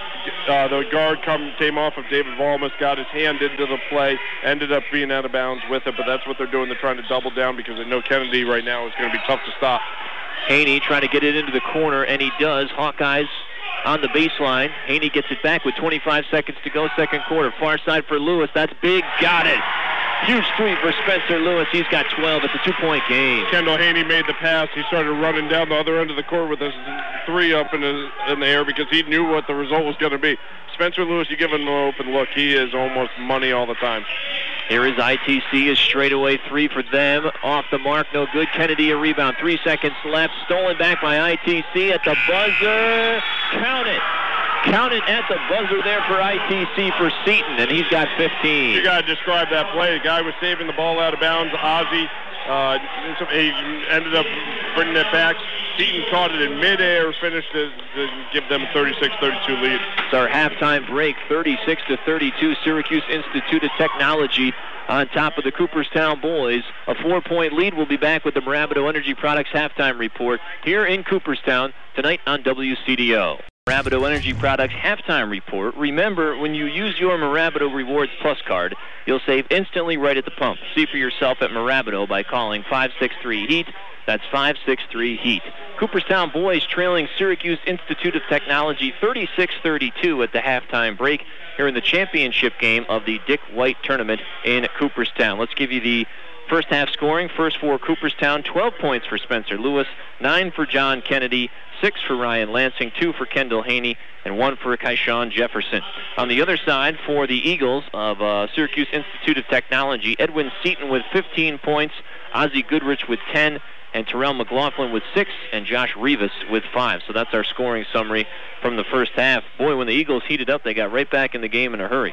C: Uh, the guard come, came off of David Valmus, got his hand into the play, ended up being out of bounds with it, but that's what they're doing. They're trying to double down because they know Kennedy right now is going to be tough to stop.
B: Haney trying to get it into the corner, and he does. Hawkeyes on the baseline. Haney gets it back with twenty-five seconds to go, second quarter. Far side for Lewis. That's big. Got it. Huge three for Spencer Lewis. He's got twelve. It's a two-point game.
C: Kendall Haney made the pass. He started running down the other end of the court with his three up in the, in the air because he knew what the result was going to be. Spencer Lewis, you give him an open look. He is almost money all the time.
B: Here is I T C, a straightaway three for them. Off the mark, no good. Kennedy a rebound. Three seconds left. Stolen back by I T C at the buzzer. Count it. Count it at the buzzer there for I T C for Seaton, and he's got fifteen.
C: You got to describe that play. The guy was saving the ball out of bounds. Ozzie, uh, he ended up bringing it back. Seaton caught it in midair, finished it to give them a thirty-six thirty-two lead.
B: It's our halftime break, thirty-six to thirty-two. Syracuse Institute of Technology on top of the Cooperstown boys. A four-point lead. We'll be back with the Marabido Energy Products halftime report here in Cooperstown tonight on W C D O. Marabido Energy Products halftime report. Remember, when you use your Marabido Rewards Plus card, you'll save instantly right at the pump. See for yourself at Marabido by calling five six three HEAT. That's five six three HEAT. Cooperstown boys trailing Syracuse Institute of Technology thirty-six thirty-two at the halftime break here in the championship game of the Dick White Tournament in Cooperstown. Let's give you the first half scoring. First for Cooperstown, twelve points for Spencer Lewis, nine for John Kennedy, six for Ryan Lansing, two for Kendall Haney, and one for Kyshawn Jefferson. On the other side, for the Eagles of uh, Syracuse Institute of Technology, Edwin Seaton with fifteen points, Ozzie Goodrich with ten, and Terrell McLaughlin with six, and Josh Rivas with five. So that's our scoring summary from the first half. Boy, when the Eagles heated up, they got right back in the game in a hurry.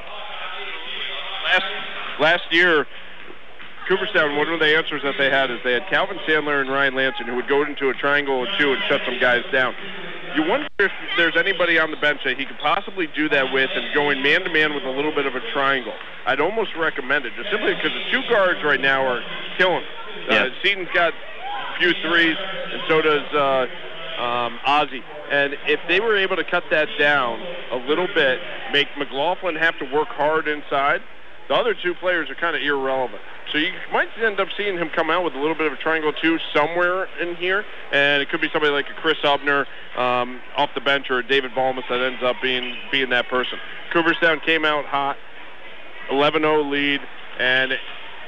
C: Last, last year, Cooperstown, one of the answers that they had is they had Calvin Sandler and Ryan Lansing who would go into a triangle or two and shut some guys down. You wonder if there's anybody on the bench that he could possibly do that with and going man-to-man with a little bit of a triangle. I'd almost recommend it, just simply because the two guards right now are killing it.
B: Yeah.
C: Uh, Seaton's got a few threes, and so does uh, um, Ozzie. And if they were able to cut that down a little bit, make McLaughlin have to work hard inside, the other two players are kind of irrelevant. So you might end up seeing him come out with a little bit of a triangle, too, somewhere in here. And it could be somebody like a Chris Ubner um, off the bench or a David Balmus that ends up being being that person. Cooperstown came out hot, eleven oh lead, and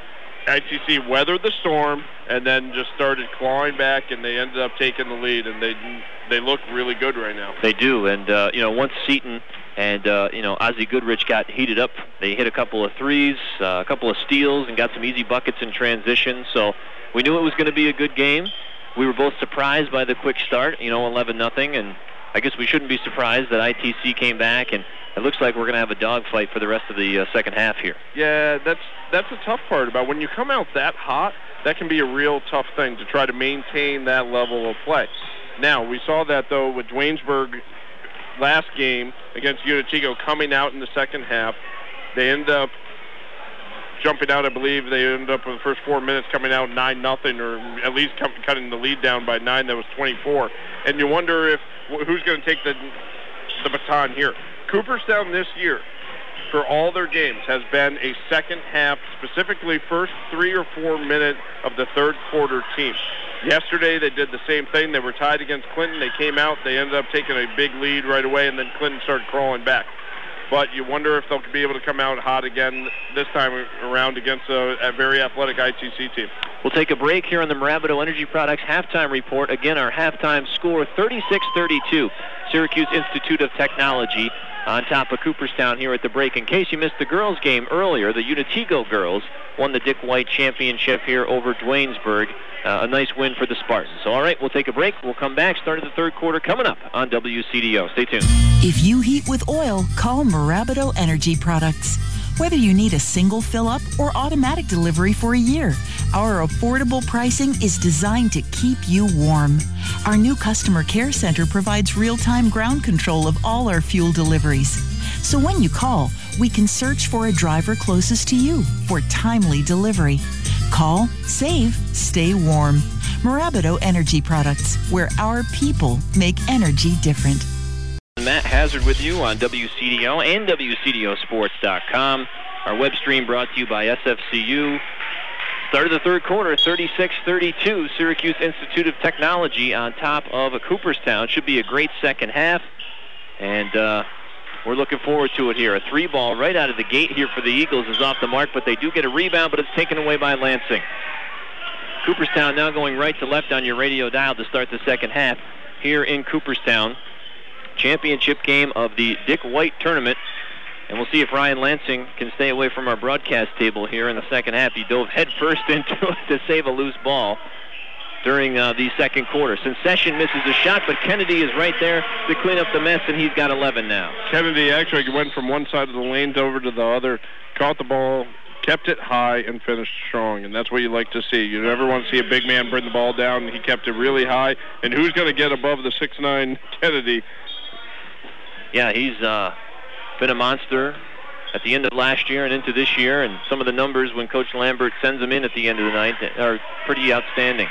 C: I T C weathered the storm and then just started clawing back, and they ended up taking the lead. And they they look really good right now.
B: They do. And, uh, you know, once Seaton and, uh, you know, Ozzie Goodrich got heated up, they hit a couple of threes, uh, a couple of steals, and got some easy buckets in transition. So we knew it was going to be a good game. We were both surprised by the quick start, you know, eleven nothing. And I guess we shouldn't be surprised that I T C came back, and it looks like we're going to have a dogfight for the rest of the uh, second half here.
C: Yeah, that's that's the tough part about when you come out that hot, that can be a real tough thing to try to maintain that level of play. Now, we saw that, though, with Dwaynesburg last game against Unitigo coming out in the second half. They end up jumping out, I believe. They ended up with the first four minutes coming out nine nothing, or at least come, cutting the lead down by nine. That was twenty-four. And you wonder if who's going to take the the baton here. Cooperstown this year, for all their games, has been a second half, specifically first three or four minutes of the third quarter team. Yesterday they did the same thing. They were tied against Clinton. They came out. They ended up taking a big lead right away, and then Clinton started crawling back. But you wonder if they'll be able to come out hot again this time around against a, a very athletic I T C team.
B: We'll take a break here on the Marabito Energy Products halftime report. Again, our halftime score, thirty-six thirty-two. Syracuse Institute of Technology on top of Cooperstown here at the break. In case you missed the girls' game earlier, the Unitigo girls won the Dick White Championship here over Duanesburg. Uh, a nice win for the Spartans. So, all right, we'll take a break. We'll come back. Start of the third quarter coming up on W C D O. Stay tuned.
E: If you heat with oil, call Marabito Energy Products. Whether you need a single fill-up or automatic delivery for a year, our affordable pricing is designed to keep you warm. Our new customer care center provides real-time ground control of all our fuel deliveries. So when you call, we can search for a driver closest to you for timely delivery. Call, save, stay warm. Marabito Energy Products, where our people make energy different.
B: Matt Hazard with you on W C D O and W C D O sports dot com. Our web stream brought to you by S F C U. Start of the third quarter, thirty-six thirty-two. Syracuse Institute of Technology on top of a Cooperstown. Should be a great second half. And uh, we're looking forward to it here. A three ball right out of the gate here for the Eagles is off the mark, but they do get a rebound, but it's taken away by Lansing. Cooperstown now going right to left on your radio dial to start the second half here in Cooperstown. Championship game of the Dick White tournament. And we'll see if Ryan Lansing can stay away from our broadcast table here in the second half. He dove headfirst into it to save a loose ball during uh, the second quarter. Succession misses a shot, but Kennedy is right there to clean up the mess, and he's got eleven now.
C: Kennedy actually went from one side of the lanes over to the other, caught the ball, kept it high, and finished strong, and that's what you like to see. You never want to see a big man bring the ball down. He kept it really high, and who's going to get above the six nine Kennedy?
B: Yeah, he's uh, been a monster at the end of last year and into this year, and some of the numbers when Coach Lambert sends them in at the end of the night are pretty outstanding.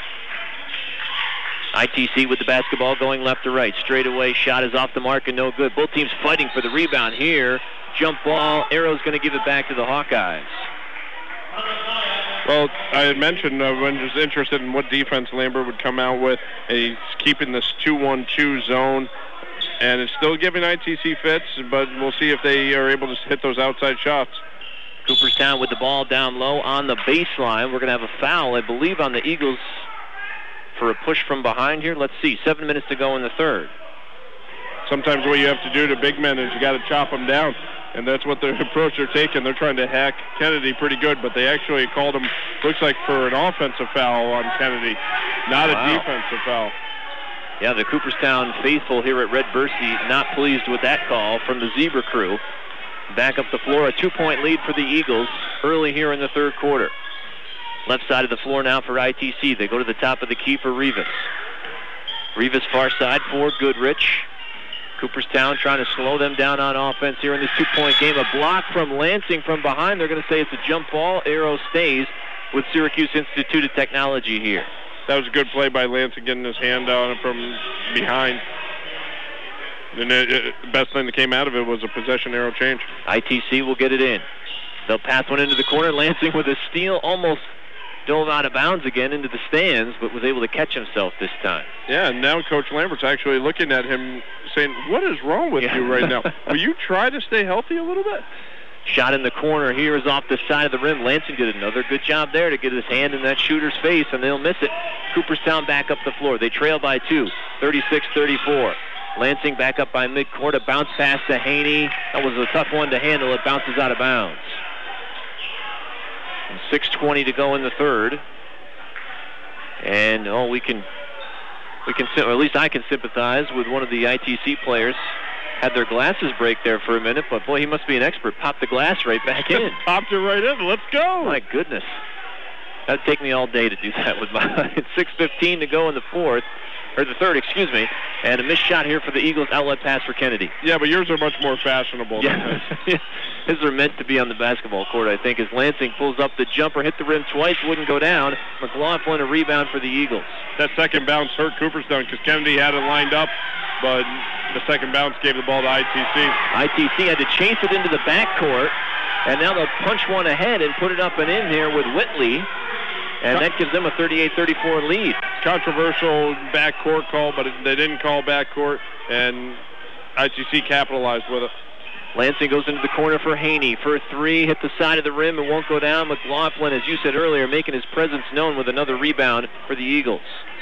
B: I T C with the basketball going left to right. Straight away shot is off the mark and no good. Both teams fighting for the rebound here. Jump ball. Arrow's going to give it back to the Hawkeyes.
C: Well, I had mentioned uh, when I was interested in what defense Lambert would come out with. He's keeping this two one two zone, and it's still giving I T C fits, but we'll see if they are able to hit those outside shots.
B: Cooperstown with the ball down low on the baseline. We're going to have a foul, I believe, on the Eagles for a push from behind here. Let's see, seven minutes to go in the third.
C: Sometimes what you have to do to big men is you got to chop them down, and that's what the approach they're taking. They're trying to hack Kennedy pretty good, but they actually called him, looks like, for an offensive foul on Kennedy, not wow. a defensive foul.
B: Yeah, the Cooperstown faithful here at Red Bercy not pleased with that call from the Zebra crew. Back up the floor, a two-point lead for the Eagles early here in the third quarter. Left side of the floor now for I T C. They go to the top of the key for Rivas. Rivas far side for Goodrich. Cooperstown trying to slow them down on offense here in this two-point game. A block from Lansing from behind. They're going to say it's a jump ball. Arrow stays with Syracuse Institute of Technology here.
C: That was a good play by Lansing, getting his hand on it from behind. And the best thing that came out of it was a possession arrow change.
B: I T C will get it in. They'll pass one into the corner. Lansing with a steal, almost dove out of bounds again into the stands, but was able to catch himself this time.
C: Yeah, and now Coach Lambert's actually looking at him saying, what is wrong with yeah. you right now? Will you try to stay healthy a little bit?
B: Shot in the corner here is off the side of the rim. Lansing did another good job there to get his hand in that shooter's face, and they'll miss it. Cooperstown back up the floor. They trail by two, thirty-six thirty-four. Lansing back up by midcourt. A bounce pass to Haney. That was a tough one to handle. It bounces out of bounds. six twenty to go in the third. And, oh, we can, we can, or at least I can sympathize with one of the I T C players. Had their glasses break there for a minute, but, boy, he must be an expert. Popped the glass right back in.
C: Popped it right in. Let's go.
B: My goodness. That'd take me all day to do that with my six fifteen to go in the fourth. or the third, excuse me, and a missed shot here for the Eagles, outlet pass for Kennedy.
C: Yeah, but yours are much more fashionable.
B: Yeah. His are meant to be on the basketball court, I think, as Lansing pulls up the jumper, hit the rim twice, wouldn't go down. McLaughlin a rebound for the Eagles.
C: That second bounce hurt Cooperstown because Kennedy had it lined up, but the second bounce gave the ball to I T C.
B: I T C had to chase it into the backcourt, and now they'll punch one ahead and put it up and in here with Whitley, and that gives them a thirty-eight thirty-four lead.
C: Controversial backcourt call, but they didn't call backcourt, and I T C capitalized with it.
B: Lansing goes into the corner for Haney for three, hit the side of the rim and won't go down. McLaughlin, as you said earlier, making his presence known with another rebound for the Eagles.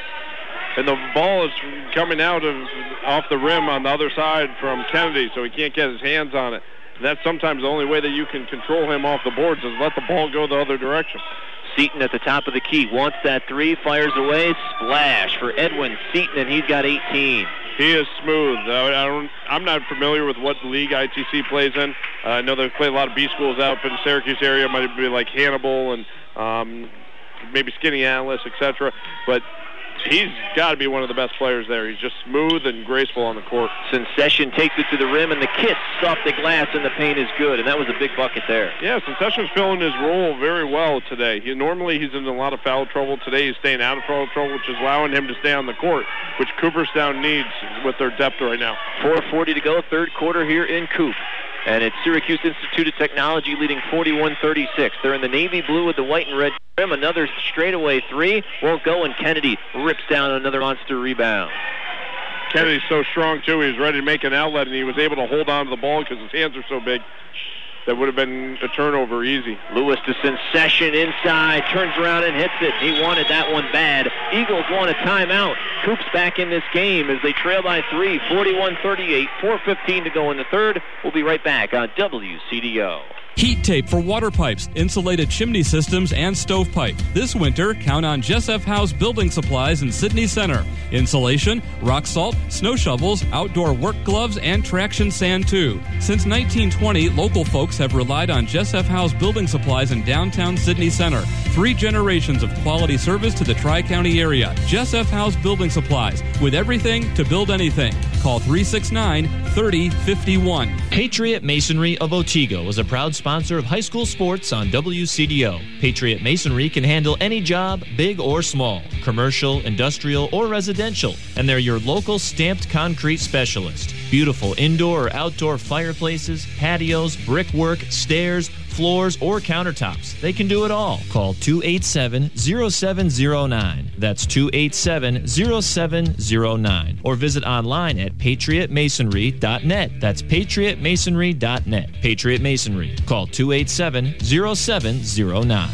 C: And the ball is coming out of off the rim on the other side from Kennedy, so he can't get his hands on it. That's sometimes the only way that you can control him off the boards is let the ball go the other direction.
B: Seaton at the top of the key wants that three, fires away, splash for Edwin Seaton, and he's got eighteen.
C: He is smooth. Uh, I don't, I'm not familiar with what league I T C plays in. Uh, I know they play a lot of B schools out in the Syracuse area. Might be like Hannibal and um, maybe Skinny Atlas, et cetera. But he's got to be one of the best players there. He's just smooth and graceful on the court.
B: Succession takes it to the rim, and the kiss off the glass, and the paint is good, and that was a big bucket there.
C: Yeah, Succession's filling his role very well today. He, normally he's in a lot of foul trouble. Today he's staying out of foul trouble, which is allowing him to stay on the court, which Cooperstown needs with their depth right now.
B: four forty to go, third quarter here in Coop. And it's Syracuse Institute of Technology leading forty-one thirty-six. They're in the navy blue with the white and red trim. Another straightaway three. Won't go, and Kennedy rips down another monster rebound.
C: Kennedy's so strong, too. He was ready to make an outlet, and he was able to hold on to the ball because his hands are so big. That would have been a turnover easy.
B: Lewis to Succession inside, turns around and hits it. He wanted that one bad. Eagles want a timeout. Coups back in this game as they trail by three, forty-one thirty-eight, four fifteen to go in the third. We'll be right back on W C D O.
G: Heat tape for water pipes, insulated chimney systems, and stovepipe. This winter, count on Jess F. House Building Supplies in Sydney Center. Insulation, rock salt, snow shovels, outdoor work gloves, and traction sand too. Since nineteen twenty, local folks have relied on Jess F. House Building Supplies in downtown Sydney Center. Three generations of quality service to the Tri-County area. Jess F. House Building Supplies, with everything to build anything. Call three six nine, three oh five one.
D: Patriot Masonry of Otsego is a proud sponsor of high school sports on W C D O. Patriot Masonry can handle any job, big or small, commercial, industrial, or residential, and they're your local stamped concrete specialist. Beautiful indoor or outdoor fireplaces, patios, brickwork, stairs, floors, or countertops. They can do it all. Call two eight seven, zero seven zero nine. That's two eight seven, zero seven zero nine. Or visit online at patriot masonry dot net. That's patriot masonry dot net. Patriot Masonry. Call two eight seven, zero seven zero nine.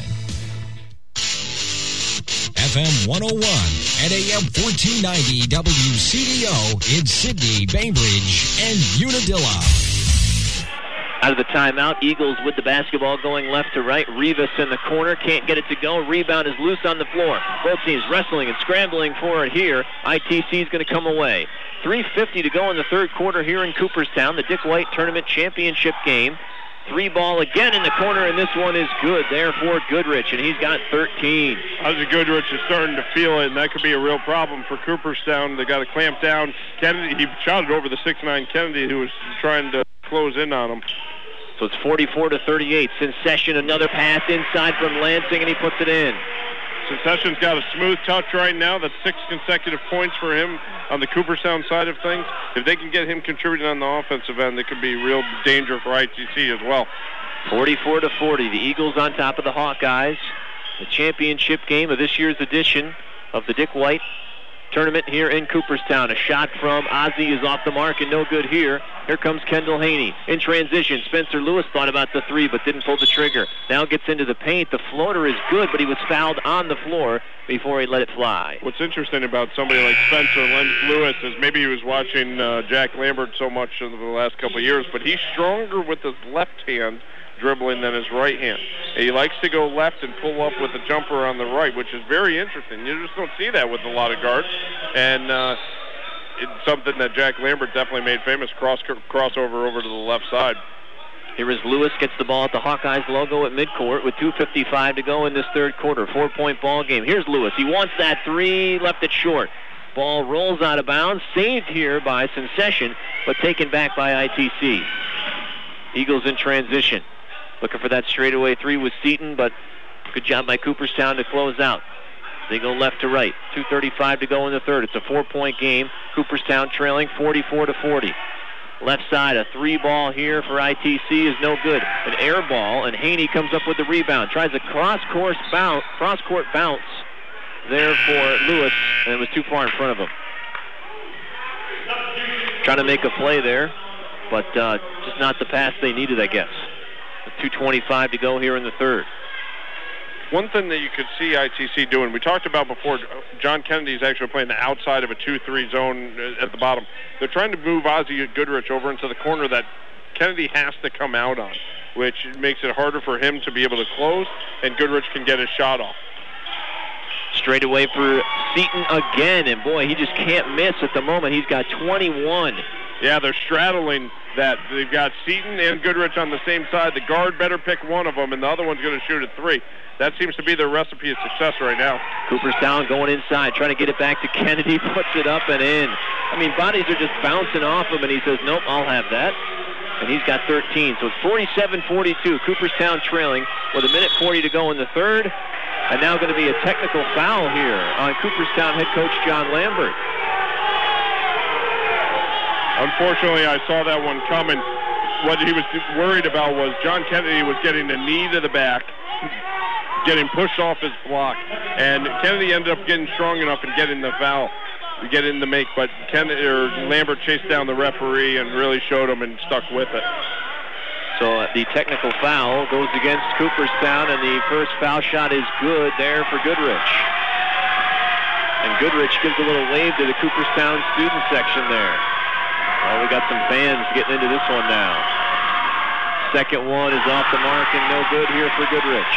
H: F M one oh one and A M fourteen ninety W C D O in Sydney, Bainbridge, and Unadilla.
B: Out of the timeout, Eagles with the basketball going left to right. Rivas in the corner, can't get it to go. Rebound is loose on the floor. Both teams wrestling and scrambling for it here. I T C is going to come away. three fifty to go in the third quarter here in Cooperstown, the Dick White Tournament Championship game. Three ball again in the corner, and this one is good there for Goodrich, and he's got thirteen.
C: Ozzie Goodrich is starting to feel it, and that could be a real problem for Cooperstown. They got to clamp down. Kennedy, he shot it over the six nine Kennedy, who was trying to close in on him.
B: So it's forty-four to thirty-eight. Succession, another pass inside from Lansing, and he puts it in.
C: Succession's got a smooth touch right now. That's six consecutive points for him on the Cooperstown side of things. If they can get him contributing on the offensive end, it could be real danger for I T C as well.
B: forty-four to forty. The Eagles on top of the Hawkeyes. The championship game of this year's edition of the Dick White Tournament here in Cooperstown. A shot from Ozzie is off the mark and no good here. Here comes Kendall Haney. In transition, Spencer Lewis thought about the three but didn't pull the trigger. Now gets into the paint. The floater is good, but he was fouled on the floor before he let it fly.
C: What's interesting about somebody like Spencer Lewis is maybe he was watching uh, Jack Lambert so much over the last couple of years, but he's stronger with his left hand dribbling than his right hand. He likes to go left and pull up with a jumper on the right, which is very interesting. You just don't see that with a lot of guards. And uh, it's something that Jack Lambert definitely made famous, cross crossover over to the left side.
B: Here is Lewis, gets the ball at the Hawkeyes logo at midcourt with two fifty-five to go in this third quarter. Four-point ball game. Here's Lewis. He wants that three, left it short. Ball rolls out of bounds, saved here by Succession, but taken back by I T C. Eagles in transition. Looking for that straightaway three with Seton, but good job by Cooperstown to close out. They go left to right. two thirty-five to go in the third. It's a four-point game. Cooperstown trailing forty-four to forty. Left side, a three ball here for I T C is no good. An air ball, and Haney comes up with the rebound. Tries a cross-court bounce, cross-court bounce there for Lewis, and it was too far in front of him. Trying to make a play there, but uh, just not the pass they needed, I guess. two twenty-five to go here in the third.
C: One thing that you could see I T C doing, we talked about before, John Kennedy's actually playing the outside of a two three zone at the bottom. They're trying to move Ozzie Goodrich over into the corner that Kennedy has to come out on, which makes it harder for him to be able to close, and Goodrich can get his shot off.
B: Straight away for Seton again, and boy, he just can't miss at the moment. He's got twenty-one.
C: Yeah, they're straddling that. They've got Seton and Goodrich on the same side. The guard better pick one of them, and the other one's going to shoot at three. That seems to be their recipe of success right now.
B: Cooperstown going inside, trying to get it back to Kennedy, puts it up and in. I mean, bodies are just bouncing off him, and he says, nope, I'll have that. And he's got thirteen, so it's forty-seven forty-two. Cooperstown trailing with a minute forty to go in the third. And now going to be a technical foul here on Cooperstown head coach John Lambert.
C: Unfortunately, I saw that one coming. What he was worried about was John Kennedy was getting the knee to the back, getting pushed off his block, and Kennedy ended up getting strong enough and getting the foul, get in the make, but Kennedy, or Lambert chased down the referee and really showed him and stuck with it.
B: So uh, the technical foul goes against Cooperstown, and the first foul shot is good there for Goodrich. And Goodrich gives a little wave to the Cooperstown student section there. Well, we got some fans getting into this one now. Second one is off the mark and no good here for Goodrich.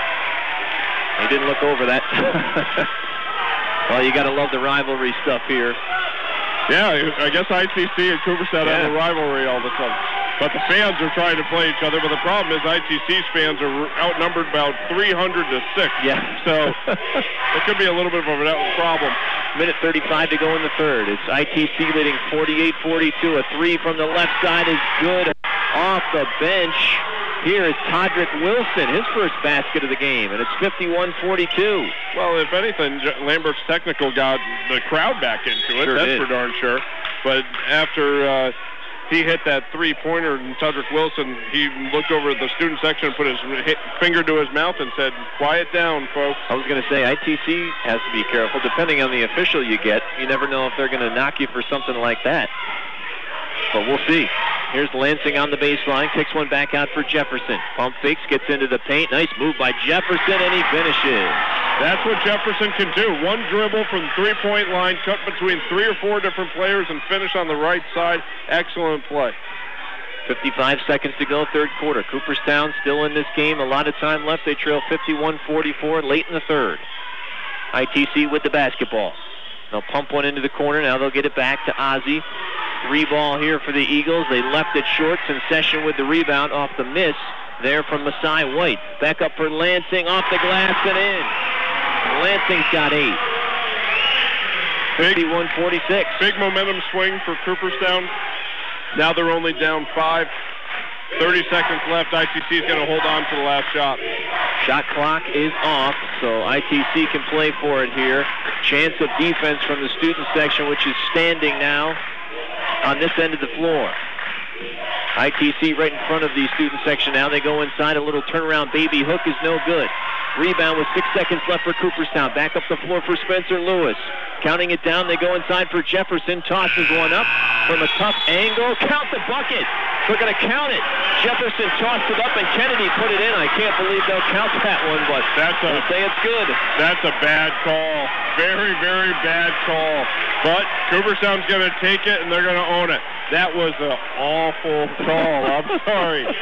B: He didn't look over that. Well, you got to love the rivalry stuff here.
C: Yeah, I guess I T C and Cooperstown yeah. have a rivalry all of a sudden. But the fans are trying to play each other. But the problem is I T C's fans are outnumbered about three hundred to six.
B: Yeah.
C: So it could be a little bit of a problem.
B: minute thirty-five to go in the third. It's I T C leading forty-eight forty-two. A three from the left side is good off the bench. Here is Todrick Wilson, his first basket of the game, and it's fifty-one forty-two.
C: Well, if anything, Lambert's technical got the crowd back into it.
B: Sure
C: That's
B: did.
C: for darn sure. But after uh, he hit that three-pointer, and Todrick Wilson, he looked over at the student section and put his hit, finger to his mouth and said, quiet down, folks.
B: I was going to say, I T C has to be careful. Depending on the official you get, you never know if they're going to knock you for something like that. But we'll see. Here's Lansing on the baseline. Kicks one back out for Jefferson. Pump fakes, gets into the paint. Nice move by Jefferson, and he finishes.
C: That's what Jefferson can do. One dribble from the three-point line, cut between three or four different players, and finish on the right side. Excellent play.
B: fifty-five seconds to go, third quarter. Cooperstown still in this game. A lot of time left. They trail fifty-one forty-four late in the third. I T C with the basketball. They'll pump one into the corner. Now they'll get it back to Ozzie. Three ball here for the Eagles. They left it short. Succession with the rebound off the miss there from Masai White. Back up for Lansing, off the glass and in. Lansing's got eight. fifty-one forty-six.
C: Big momentum swing for Cooperstown. Now they're only down five. thirty seconds left. I T C is going to hold on to the last shot.
B: Shot clock is off, so I T C can play for it here. Chance of defense from the student section, which is standing now on this end of the floor. I T C right in front of the student section now. They go inside. A little turnaround baby hook is no good. Rebound with six seconds left for Cooperstown. Back up the floor for Spencer Lewis. Counting it down, they go inside for Jefferson. Tosses one up from a tough angle. Count the bucket. They're going to count it. Jefferson tossed it up, and Kennedy put it in. I can't believe they'll count that one, but
C: that's a,
B: they'll say it's good.
C: That's a bad call. Very, very bad call. But Cooperstown's going to take it, and they're going to own it. That was an awful call. I'm sorry.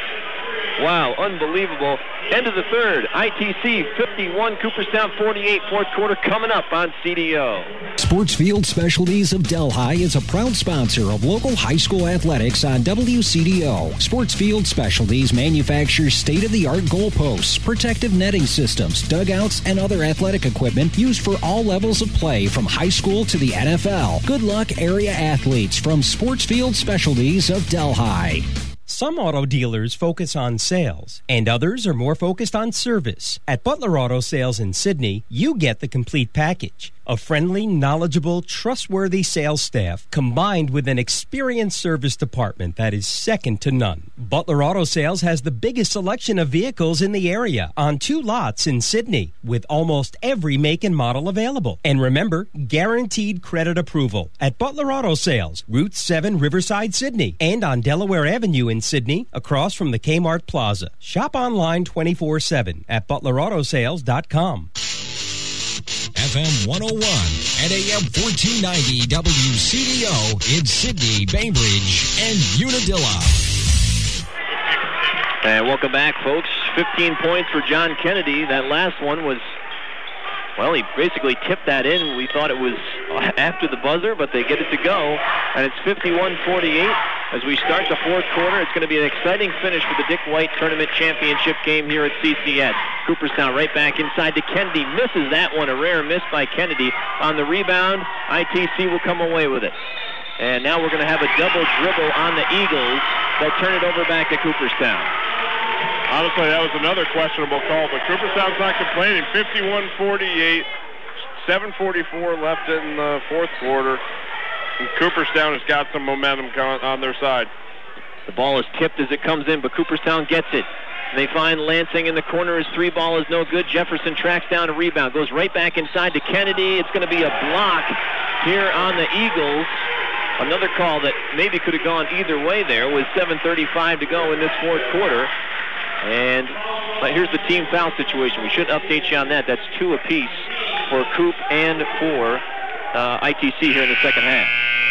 B: Wow, unbelievable. End of the third. I T C fifty-one, Cooperstown forty-eight. Fourth quarter coming up on C D O.
H: Sportsfield Specialties of Delhi is a proud sponsor of local high school athletics on W C D O. Sportsfield Specialties manufactures state-of-the-art goalposts, protective netting systems, dugouts, and other athletic equipment used for all levels of play from high school to the N F L. Good luck, area athletes from Sportsfield Specialties of Delhi.
L: Some auto dealers focus on sales, and others are more focused on service. At Butler Auto Sales in Sydney, you get the complete package. A friendly, knowledgeable, trustworthy sales staff combined with an experienced service department that is second to none. Butler Auto Sales has the biggest selection of vehicles in the area on two lots in Sydney with almost every make and model available. And remember, guaranteed credit approval at Butler Auto Sales, Route seven, Riverside, Sydney, and on Delaware Avenue in Sydney across from the Kmart Plaza. Shop online twenty-four seven at butler auto sales dot com.
H: F M one oh one and A M fourteen ninety W C D O in Sydney, Bainbridge, and Unadilla.
B: And welcome back, folks. fifteen points for John Kennedy. That last one was, well, he basically tipped that in. We thought it was after the buzzer, but they get it to go. And it's fifty-one forty-eight. As we start the fourth quarter, it's going to be an exciting finish for the Dick White Tournament Championship game here at C C S. Cooperstown right back inside to Kennedy. Misses that one. A rare miss by Kennedy. On the rebound, I T C will come away with it. And now we're going to have a double dribble on the Eagles. They'll turn it over back to Cooperstown.
C: Honestly, that was another questionable call, but Cooperstown's not complaining. fifty-one forty-eight, seven forty-four left in the fourth quarter. And Cooperstown has got some momentum on their side.
B: The ball is tipped as it comes in, but Cooperstown gets it. They find Lansing in the corner. His three ball is no good. Jefferson tracks down a rebound. Goes right back inside to Kennedy. It's going to be a block here on the Eagles. Another call that maybe could have gone either way there with seven thirty-five to go in this fourth quarter. And but here's the team foul situation. We should update you on that. That's two apiece for Coop and for uh, I T C here in the second half.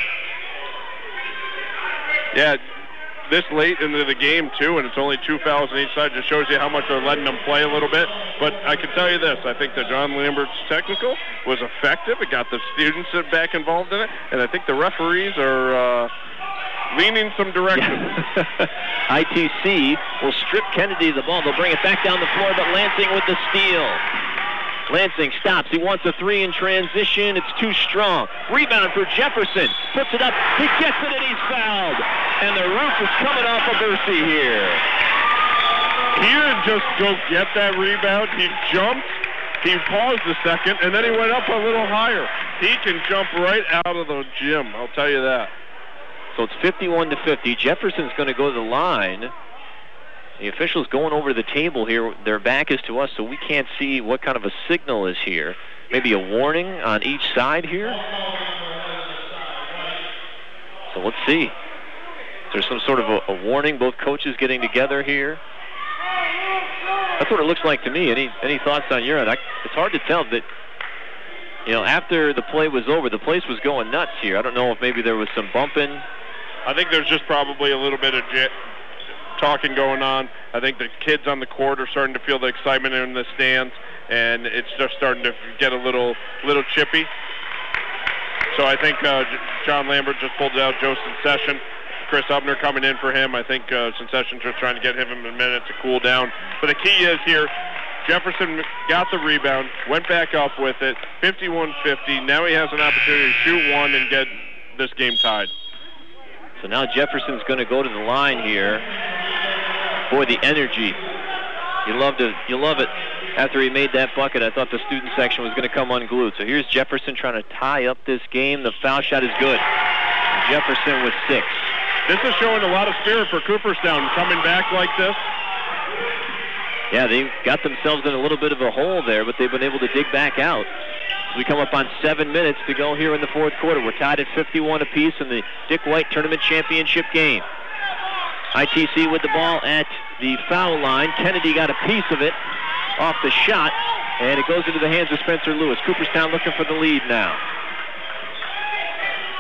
C: Yeah, this late into the game, too, and it's only two fouls on each side. Just shows you how much they're letting them play a little bit. But I can tell you this. I think that John Lambert's technical was effective. It got the students back involved in it. And I think the referees are uh, leaning some direction.
B: I T C will strip Kennedy the ball. They'll bring it back down the floor, but Lansing with the steal. Lansing stops. He wants a three in transition. It's too strong. Rebound for Jefferson. Puts it up. He gets it, and he's fouled. And the roof is coming off of Bercy here.
C: He didn't just go get that rebound. He jumped. He paused a second, and then he went up a little higher. He can jump right out of the gym, I'll tell you that.
B: So it's fifty-one to fifty. Jefferson's going to go to the line. The officials going over the table here. Their back is to us, so we can't see what kind of a signal is here. Maybe a warning on each side here. So let's see. Is there some sort of a, a warning? Both coaches getting together here. That's what it looks like to me. Any any thoughts on your end? I, it's hard to tell that. You know, after the play was over, the place was going nuts here. I don't know if maybe there was some bumping.
C: I think there's just probably a little bit of j- talking going on. I think the kids on the court are starting to feel the excitement in the stands, and it's just starting to get a little little chippy. So I think uh, John Lambert just pulled out Joe Succession. Chris Ubner coming in for him. I think uh, Succession's just trying to get him a minute to cool down. But the key is here, Jefferson got the rebound, went back up with it, fifty-one fifty. Now he has an opportunity to shoot one and get this game tied.
B: So now Jefferson's going to go to the line here. Boy, the energy. You love to, you love it. After he made that bucket, I thought the student section was going to come unglued. So here's Jefferson trying to tie up this game. The foul shot is good. Jefferson with six.
C: This is showing a lot of spirit for Cooperstown coming back like this.
B: Yeah, they got themselves in a little bit of a hole there, but they've been able to dig back out. As we come up on seven minutes to go here in the fourth quarter. We're tied at fifty-one apiece in the Dick White Tournament Championship game. I T C with the ball at the foul line. Kennedy got a piece of it off the shot, and it goes into the hands of Spencer Lewis. Cooperstown looking for the lead now.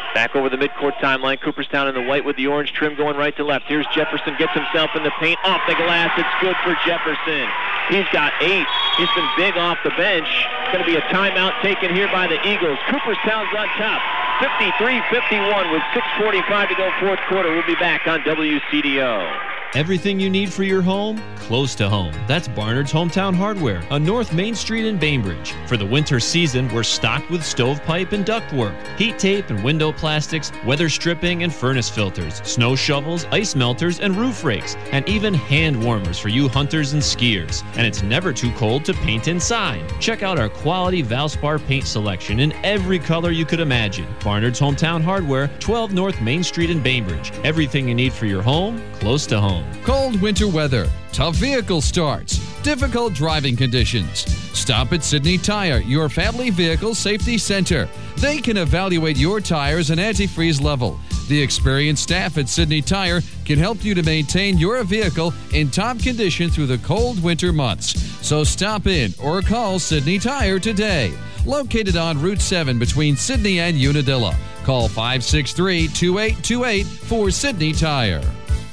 B: Back over the midcourt timeline. Cooperstown in the white with the orange trim going right to left. Here's Jefferson, gets himself in the paint. Off the glass. It's good for Jefferson. He's got eight. He's been big off the bench. It's going to be a timeout taken here by the Eagles. Cooperstown's on top. fifty-three fifty-one with six forty-five to go fourth quarter. We'll be back on W C D O.
D: Everything you need for your home, close to home. That's Barnard's Hometown Hardware on North Main Street in Bainbridge. For the winter season, we're stocked with stovepipe and ductwork, heat tape and window plastics, weather stripping and furnace filters, snow shovels, ice melters, and roof rakes, and even hand warmers for you hunters and skiers. And it's never too cold to paint inside. Check out our quality Valspar paint selection in every color you could imagine. Barnard's Hometown Hardware, twelve North Main Street in Bainbridge. Everything you need for your home, close to home.
F: Cold winter weather, tough vehicle starts, difficult driving conditions. Stop at Sydney Tire, your family vehicle safety center. They can evaluate your tires and antifreeze level. The experienced staff at Sydney Tire can help you to maintain your vehicle in top condition through the cold winter months. So stop in or call Sydney Tire today. Located on Route seven between Sydney and Unadilla. Call five six three, two eight two eight for Sydney Tire.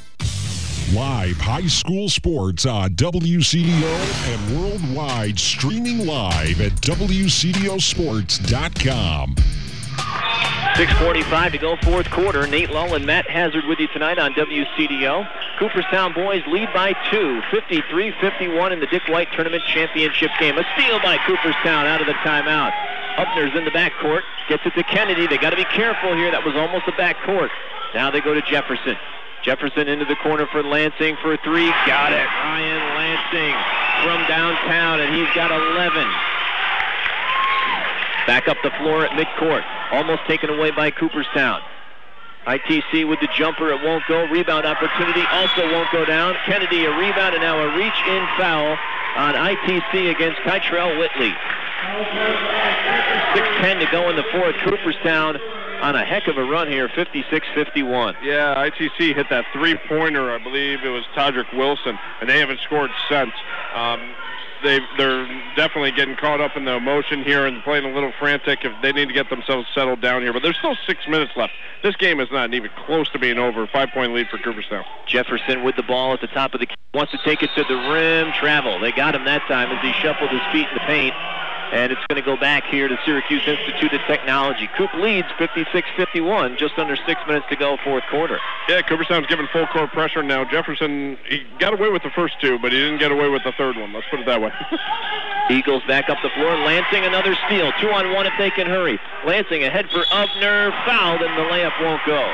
M: Live high school sports on W C D O and worldwide, streaming live at W C D O sports dot com.
B: six forty-five to go fourth quarter. Nate Lull and Matt Hazard with you tonight on W C D O. Cooperstown boys lead by two, fifty-three fifty-one in the Dick White Tournament Championship game. A steal by Cooperstown out of the timeout. Upner's in the backcourt, gets it to Kennedy. They got to be careful here. That was almost a backcourt. Now they go to Jefferson. Jefferson into the corner for Lansing for three. Got it. Ryan Lansing from downtown, and he's got eleven. Back up the floor at midcourt. Almost taken away by Cooperstown. I T C with the jumper. It won't go. Rebound opportunity also won't go down. Kennedy a rebound, and now a reach-in foul on I T C against Kytrell Whitley. six ten to go in the fourth. Cooperstown on a heck of a run here, fifty-six fifty-one.
C: Yeah, I T C hit that three-pointer, I believe it was Todrick Wilson, and they haven't scored since. Um, they, they're definitely getting caught up in the emotion here and playing a little frantic. If they need to get themselves settled down here, but there's still six minutes left. This game is not even close to being over. Five-point lead for Cooperstown.
B: Jefferson with the ball at the top of the key. Wants to take it to the rim. Travel. They got him that time as he shuffled his feet in the paint. And it's going to go back here to Syracuse Institute of Technology. Coop leads fifty-six fifty-one, just under six minutes to go, fourth quarter.
C: Yeah, Cooperstown's given full court pressure now. Jefferson, he got away with the first two, but he didn't get away with the third one. Let's put it that way.
B: Eagles back up the floor. Lansing, another steal. Two on one if they can hurry. Lansing ahead for Ubner. Fouled, and the layup won't go.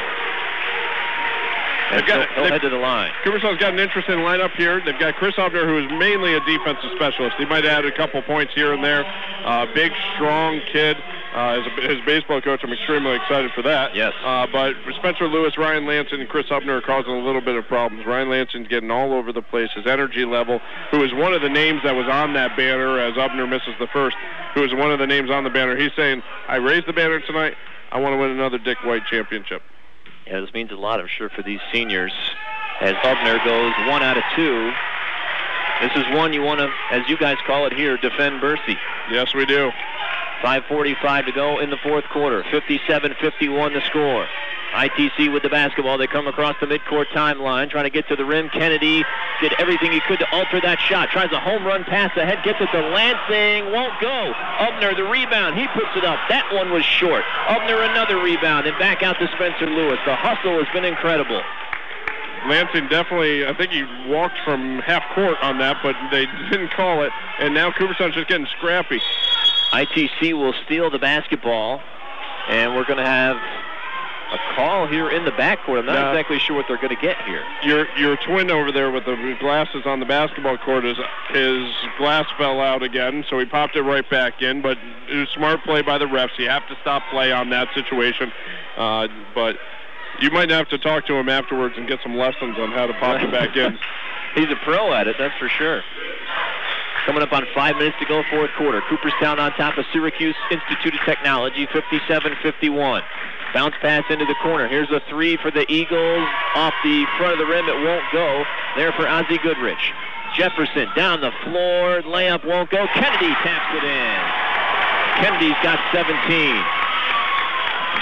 C: They've got,
B: he'll head to the line.
C: Cooperstown's got an interesting lineup here. They've got Chris Ubner, who is mainly a defensive specialist. He might add a couple points here and there. Uh, big, strong kid. Uh, as a, his baseball coach, I'm extremely excited for that.
B: Yes.
C: Uh, but Spencer Lewis, Ryan Lansing, and Chris Ubner are causing a little bit of problems. Ryan Lansing's getting all over the place. His energy level, who is one of the names that was on that banner as Ubner misses the first, who is one of the names on the banner. He's saying, I raised the banner tonight. I want to win another Dick White championship.
B: Yeah, this means a lot, I'm sure, for these seniors as Ubner goes one out of two. This is one you want to, as you guys call it here, defend Bercy.
C: Yes, we do.
B: five forty-five to go in the fourth quarter. fifty-seven fifty-one the score. I T C with the basketball. They come across the midcourt timeline, trying to get to the rim. Kennedy did everything he could to alter that shot. Tries a home run pass ahead, gets it to Lansing, won't go. Ubner, the rebound, he puts it up. That one was short. Ubner, another rebound, and back out to Spencer Lewis. The hustle has been incredible.
C: Lansing definitely, I think he walked from half court on that, but they didn't call it, and now Cooperstown's just getting scrappy.
B: I T C will steal the basketball, and we're going to have a call here in the backcourt. I'm not now, exactly sure what they're going to get here.
C: Your your twin over there with the glasses on the basketball court, is his glass fell out again, so he popped it right back in. But it was smart play by the refs. You have to stop play on that situation. Uh, but you might have to talk to him afterwards and get some lessons on how to pop it back in.
B: He's a pro at it, that's for sure. Coming up on five minutes to go, fourth quarter. Cooperstown on top of Syracuse Institute of Technology, fifty-seven fifty-one. Bounce pass into the corner. Here's a three for the Eagles. Off the front of the rim, it won't go. There for Ozzie Goodrich. Jefferson down the floor. Layup won't go. Kennedy taps it in. Kennedy's got seventeen.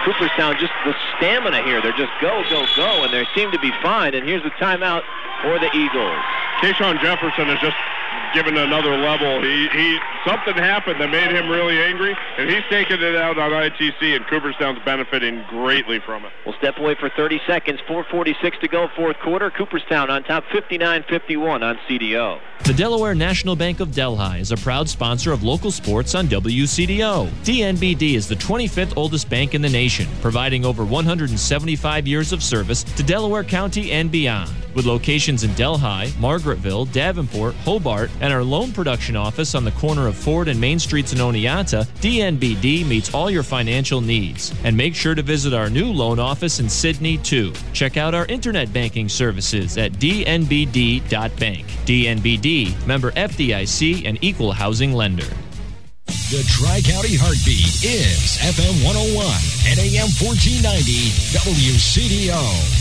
B: Cooperstown, just the stamina here. They're just go, go, go, and they seem to be fine. And here's the timeout for the Eagles.
C: Kayshawn Jefferson is just given another level. He, he something happened that made him really angry, and he's taking it out on I T C, and Cooperstown's benefiting greatly from it.
B: We'll step away for thirty seconds. four forty-six to go, fourth quarter. Cooperstown on top, fifty-nine fifty-one on C D O.
D: The Delaware National Bank of Delhi is a proud sponsor of local sports on W C D O. D N B D is the twenty-fifth oldest bank in the nation, providing over one hundred seventy-five years of service to Delaware County and beyond. With locations in Delhi, Margaretville, Davenport, Hobart, and our loan production office on the corner of Ford and Main Streets in Oneonta, D N B D meets all your financial needs. And make sure to visit our new loan office in Sidney, too. Check out our internet banking services at d n b d dot bank. D N B D, member F D I C and equal housing lender.
H: The Tri-County Heartbeat is F M one oh one and A M fourteen ninety W C D O.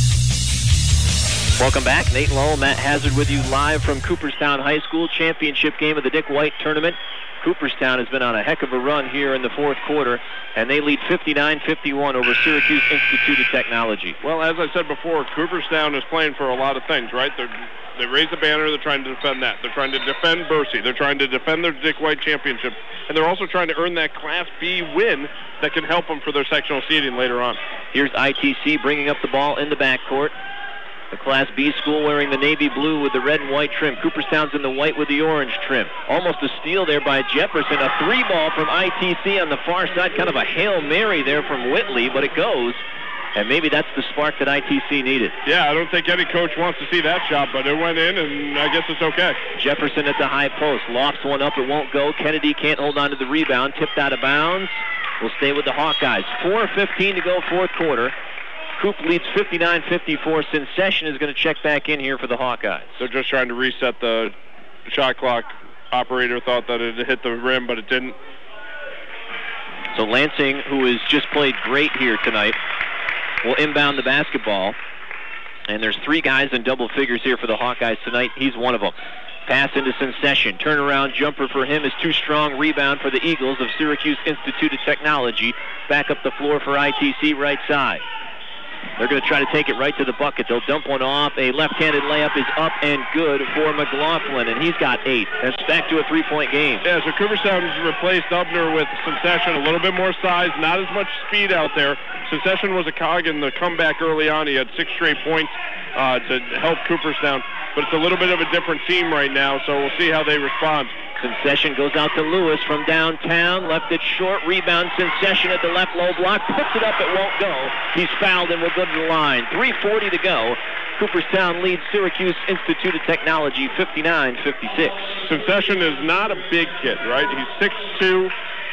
B: Welcome back. Nate Lowell, Matt Hazard with you live from Cooperstown High School championship game of the Dick White Tournament. Cooperstown has been on a heck of a run here in the fourth quarter, and they lead fifty-nine fifty-one over Syracuse Institute of Technology.
C: Well, as I said before, Cooperstown is playing for a lot of things, right? They're, they raise the banner. They're trying to defend that. They're trying to defend Bercy. They're trying to defend their Dick White championship, and they're also trying to earn that Class B win that can help them for their sectional seeding later on.
B: Here's I T C bringing up the ball in the backcourt. The Class B school wearing the navy blue with the red and white trim. Cooperstown's in the white with the orange trim. Almost a steal there by Jefferson. A three ball from I T C on the far side. Kind of a Hail Mary there from Whitley, but it goes. And maybe that's the spark that I T C needed.
C: Yeah, I don't think any coach wants to see that shot, but it went in, and I guess it's okay.
B: Jefferson at the high post. Lofts one up. It won't go. Kennedy can't hold on to the rebound. Tipped out of bounds. We'll stay with the Hawkeyes. four fifteen to go, fourth quarter. Coop leads fifty-nine fifty-four. Sincession is going to check back in here for the Hawkeyes.
C: They're just trying to reset the shot clock. Operator thought that it hit the rim, but it didn't.
B: So Lansing, who has just played great here tonight, will inbound the basketball. And there's three guys in double figures here for the Hawkeyes tonight. He's one of them. Pass into Sincession. Turnaround jumper for him is too strong. Rebound for the Eagles of Syracuse Institute of Technology. Back up the floor for I T C right side. They're going to try to take it right to the bucket. They'll dump one off. A left-handed layup is up and good for McLaughlin, and he's got eight. That's back to a three-point game.
C: Yeah, so Cooperstown's replaced Ubner with Sincession. A little bit more size, not as much speed out there. Sincession was a cog in the comeback early on. He had six straight points uh, to help Cooperstown, but it's a little bit of a different team right now, so we'll see how they respond.
B: Sincession goes out to Lewis from downtown. Left it short. Rebound. Sincession at the left low block. Puts it up. It won't go. He's fouled and will go to the line. three forty to go. Cooperstown leads Syracuse Institute of Technology fifty-nine fifty-six.
C: Sincession is not a big kid, right? He's six two,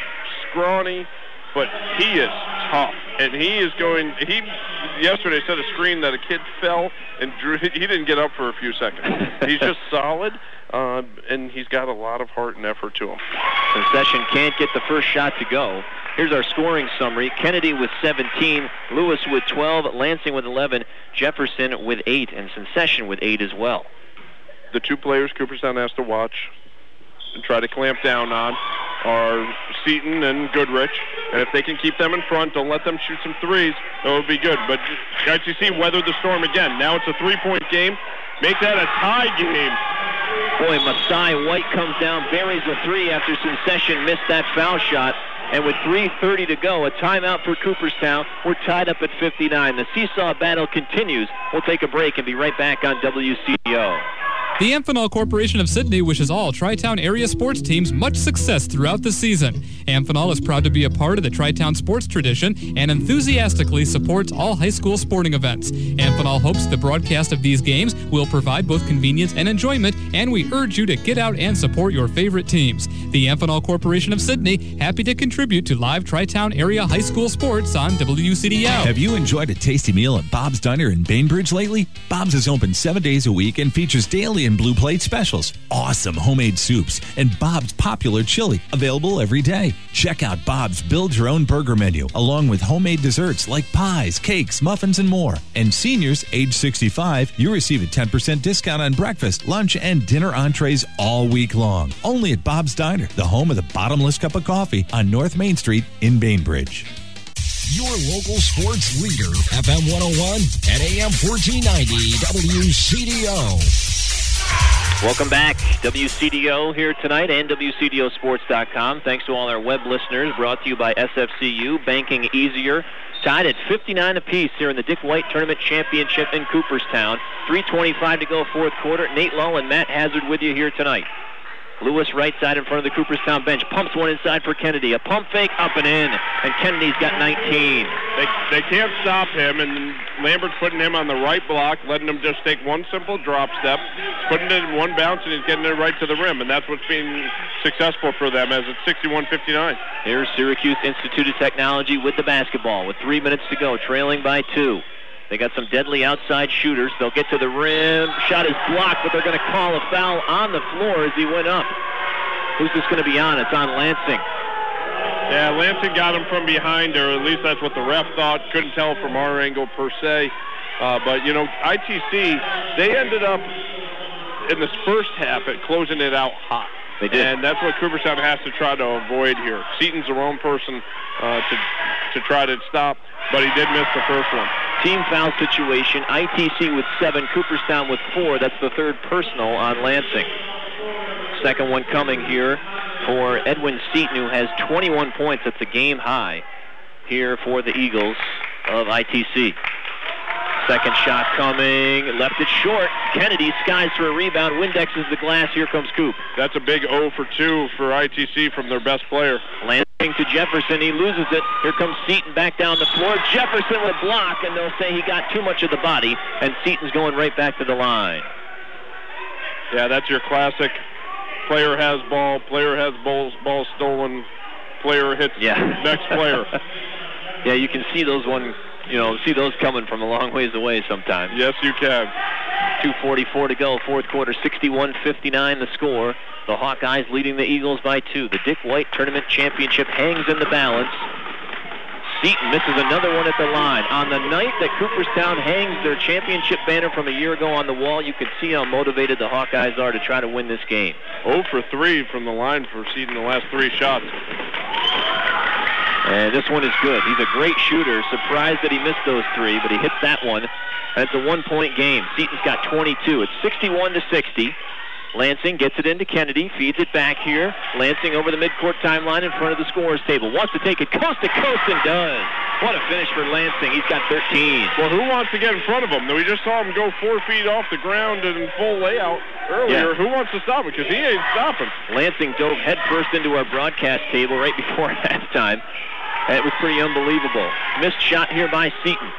C: scrawny, but he is tough. And he is going, he yesterday set a screen that a kid fell and drew, he didn't get up for a few seconds. He's just solid. Uh, and he's got a lot of heart and effort to him.
B: Sincession can't get the first shot to go. Here's our scoring summary. Kennedy with seventeen, Lewis with twelve, Lansing with eleven, Jefferson with eight, and Sincession with eight as well.
C: The two players Cooperstown has to watch and try to clamp down on are Seaton and Goodrich. And if they can keep them in front, don't let them shoot some threes, that would be good. But I C C weathered the storm again. Now it's a three-point game. Make that a tie game.
B: Boy, Masai White comes down, buries a three after Sincession missed that foul shot. And with three thirty to go, a timeout for Cooperstown. We're tied up at fifty-nine. The seesaw battle continues. We'll take a break and be right back on W C D O.
G: The Amphenol Corporation of Sidney wishes all Tri-Town area sports teams much success throughout the season. Amphenol is proud to be a part of the Tri-Town sports tradition and enthusiastically supports all high school sporting events. Amphenol hopes the broadcast of these games will provide both convenience and enjoyment, and we urge you to get out and support your favorite teams. The Amphenol Corporation of Sidney, happy to contribute to live Tri-Town area high school sports on W C D O.
K: Have you enjoyed a tasty meal at Bob's Diner in Bainbridge lately? Bob's is open seven days a week and features daily and blue plate specials, awesome homemade soups, and Bob's popular chili, available every day. Check out Bob's Build Your Own Burger menu, along with homemade desserts like pies, cakes, muffins, and more. And seniors age sixty-five, you receive a ten percent discount on breakfast, lunch, and dinner entrees all week long. Only at Bob's Diner, the home of the bottomless cup of coffee on North Main Street in Bainbridge.
H: Your local sports leader, F M one oh one and A M fourteen ninety W C D O.
B: Welcome back. W C D O here tonight and W C D O sports dot com. Thanks to all our web listeners. Brought to you by S F C U, banking easier. Tied at fifty-nine apiece here in the Dick White Tournament Championship in Cooperstown. three twenty-five to go fourth quarter. Nate Lowe and Matt Hazard with you here tonight. Lewis right side in front of the Cooperstown bench. Pumps one inside for Kennedy. A pump fake up and in. And Kennedy's got nineteen.
C: They, they can't stop him, and Lambert's putting him on the right block, letting him just take one simple drop step, putting it in one bounce, and he's getting it right to the rim. And that's what's been successful for them as it's sixty-one fifty-nine.
B: Here's Syracuse Institute of Technology with the basketball with three minutes to go, trailing by two. They got some deadly outside shooters. They'll get to the rim. Shot is blocked, but they're going to call a foul on the floor as he went up. Who's this going to be on? It's on Lansing.
C: Yeah, Lansing got him from behind, or at least that's what the ref thought. Couldn't tell from our angle per se. Uh, but, you know, I T C, they ended up in this first half at closing it out hot.
B: They did.
C: And that's what Cooperstown has to try to avoid here. Seaton's the wrong person uh, to, to try to stop, but he did miss the first one.
B: Team foul situation. I T C with seven, Cooperstown with four. That's the third personal on Lansing. Second one coming here for Edwin Seaton, who has twenty-one points. That's a game high here for the Eagles of I T C. Second shot coming, left it short. Kennedy skies for a rebound, Windexes the glass. Here comes Coop.
C: That's a big oh for two for I T C from their best player.
B: Lansing to Jefferson, he loses it. Here comes Seaton back down the floor. Jefferson with a block, and they'll say he got too much of the body, and Seaton's going right back to the line.
C: Yeah, that's your classic player has ball, player has ball, ball stolen, player hits
B: yeah.
C: next player.
B: Yeah, you can see those one, you know, see those coming from a long ways away sometimes.
C: Yes, you can.
B: two forty-four to go, fourth quarter, sixty-one fifty-nine the score. The Hawkeyes leading the Eagles by two. The Dick White Tournament Championship hangs in the balance. Seaton misses another one at the line. On the night that Cooperstown hangs their championship banner from a year ago on the wall, you can see how motivated the Hawkeyes are to try to win this game.
C: oh for three from the line for Seaton the last three shots.
B: And this one is good. He's a great shooter. Surprised that he missed those three, but he hits that one. And it's a one-point game. Seaton's got twenty-two. It's sixty-one to sixty. Lansing gets it into Kennedy, feeds it back here. Lansing over the midcourt timeline in front of the scorer's table. Wants to take it coast to coast and does. What a finish for Lansing. He's got thirteen.
C: Well, who wants to get in front of him? We just saw him go four feet off the ground in full layout earlier.
B: Yeah.
C: Who wants to stop him? Because he ain't stopping.
B: Lansing dove headfirst into our broadcast table right before halftime. It was pretty unbelievable. Missed shot here by Seaton.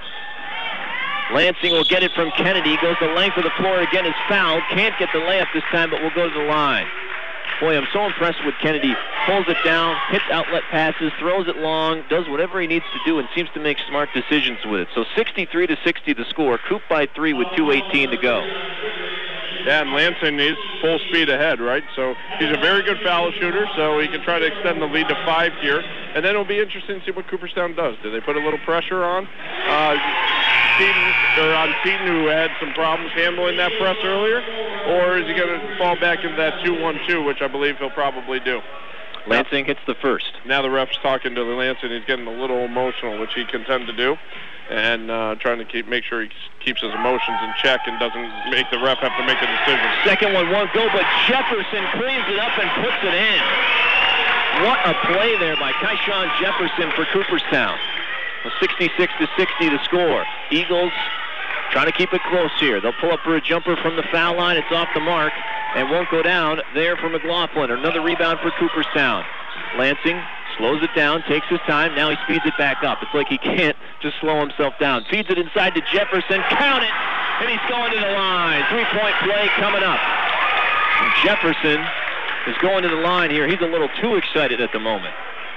B: Lansing will get it from Kennedy. Goes the length of the floor again, is fouled. Can't get the layup this time, but will go to the line. Boy, I'm so impressed with Kennedy. Pulls it down, hits outlet passes, throws it long, does whatever he needs to do, and seems to make smart decisions with it. So sixty-three to sixty the score. Coop by three with two eighteen to go.
C: Yeah, and Lansing is full speed ahead, right? So he's a very good foul shooter, so he can try to extend the lead to five here. And then it'll be interesting to see what Cooperstown does. Do they put a little pressure on uh, Seaton, or on Seaton, who had some problems handling that press earlier? Or is he going to fall back into that two one two, which I believe he'll probably do?
B: Lansing hits the first.
C: Now the ref's talking to the Lansing. He's getting a little emotional, which he can tend to do, and uh, trying to keep make sure he keeps his emotions in check and doesn't make the ref have to make a decision.
B: Second one won't go, but Jefferson cleans it up and puts it in. What a play there by Kyshawn Jefferson for Cooperstown. sixty-six to sixty the score. Eagles trying to keep it close here. They'll pull up for a jumper from the foul line. It's off the mark and won't go down there for McLaughlin. Another rebound for Cooperstown. Lansing slows it down, takes his time. Now he speeds it back up. It's like he can't just slow himself down. Feeds it inside to Jefferson. Count it! And he's going to the line. Three-point play coming up. And Jefferson is going to the line here. He's a little too excited at the moment.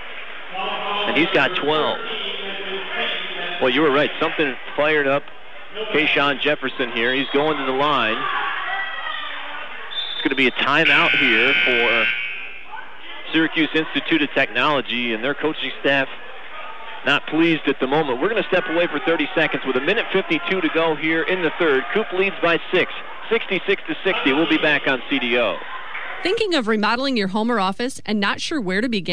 B: And he's got twelve. Well, you were right. Something fired up Kyshawn Jefferson here. He's going to the line. It's going to be a timeout here for Syracuse Institute of Technology, and their coaching staff not pleased at the moment. We're going to step away for thirty seconds with a minute fifty-two to go here in the third. Coop leads by six, sixty-six to sixty. We'll be back on C D O.
N: Thinking of remodeling your home or office and not sure where to begin?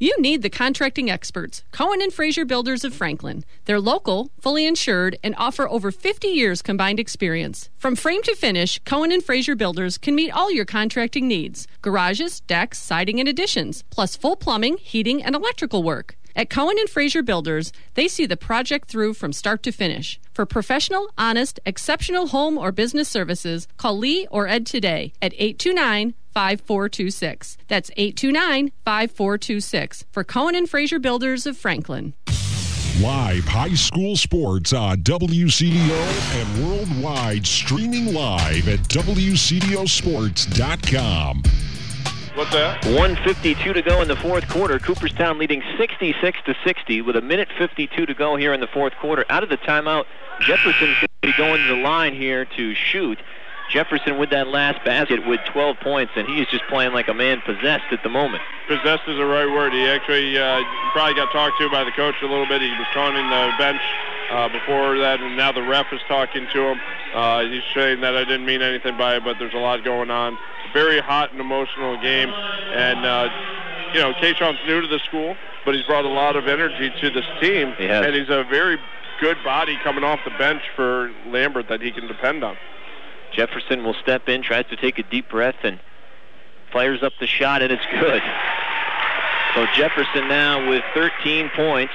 N: You need the contracting experts, Cohen and Fraser Builders of Franklin. They're local, fully insured, and offer over fifty years combined experience. From frame to finish, Cohen and Fraser Builders can meet all your contracting needs. Garages, decks, siding, and additions, plus full plumbing, heating, and electrical work. At Cohen and Fraser Builders, they see the project through from start to finish. For professional, honest, exceptional home or business services, call Lee or Ed today at eight two nine, five four two six. That's eight two nine, five four two six for Cohen and Fraser Builders of Franklin.
M: Live high school sports on W C D O and worldwide, streaming live at W C D O sports dot com.
C: What's that?
B: one fifty-two to go in the fourth quarter. Cooperstown leading sixty-six to sixty with a minute fifty-two to go here in the fourth quarter. Out of the timeout, Jefferson's going to be going to the line here to shoot. Jefferson with that last basket with twelve points, and he is just playing like a man possessed at the moment.
C: Possessed is the right word. He actually uh, probably got talked to by the coach a little bit. He was taunting the bench uh, before that, and now the ref is talking to him. Uh, he's saying that I didn't mean anything by it, but there's a lot going on. Very hot and emotional game, and uh, you know, Kayshawn's new to the school, but he's brought a lot of energy to this team,
B: he has.
C: and he's a very good body coming off the bench for Lambert that he can depend on.
B: Jefferson will step in, tries to take a deep breath, and fires up the shot, and it's good. So Jefferson now with thirteen points.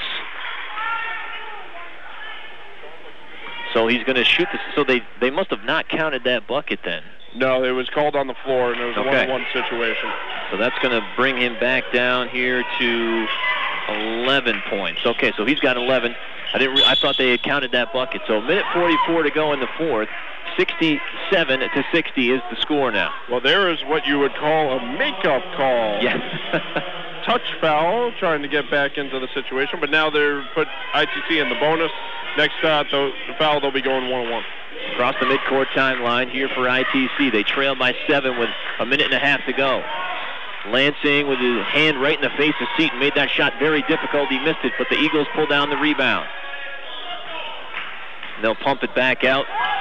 B: So he's going to shoot this. So they, they must have not counted that bucket then.
C: No, it was called on the floor, and it was a
B: Okay.
C: one-on-one situation.
B: So that's going to bring him back down here to eleven points. Okay, so he's got eleven. I didn't. Re- I thought they had counted that bucket. So a minute forty-four to go in the fourth. sixty-seven to sixty is the score now.
C: Well, there is what you would call a makeup call.
B: Yes.
C: Touch foul, trying to get back into the situation, but now they're put I T C in the bonus. Next shot, the, the foul, they'll be going one-on-one.
B: Across the midcourt timeline here for I T C. They trail by seven with a minute and a half to go. Lansing with his hand right in the face of Seton made that shot very difficult. He missed it, but the Eagles pull down the rebound. They'll pump it back out.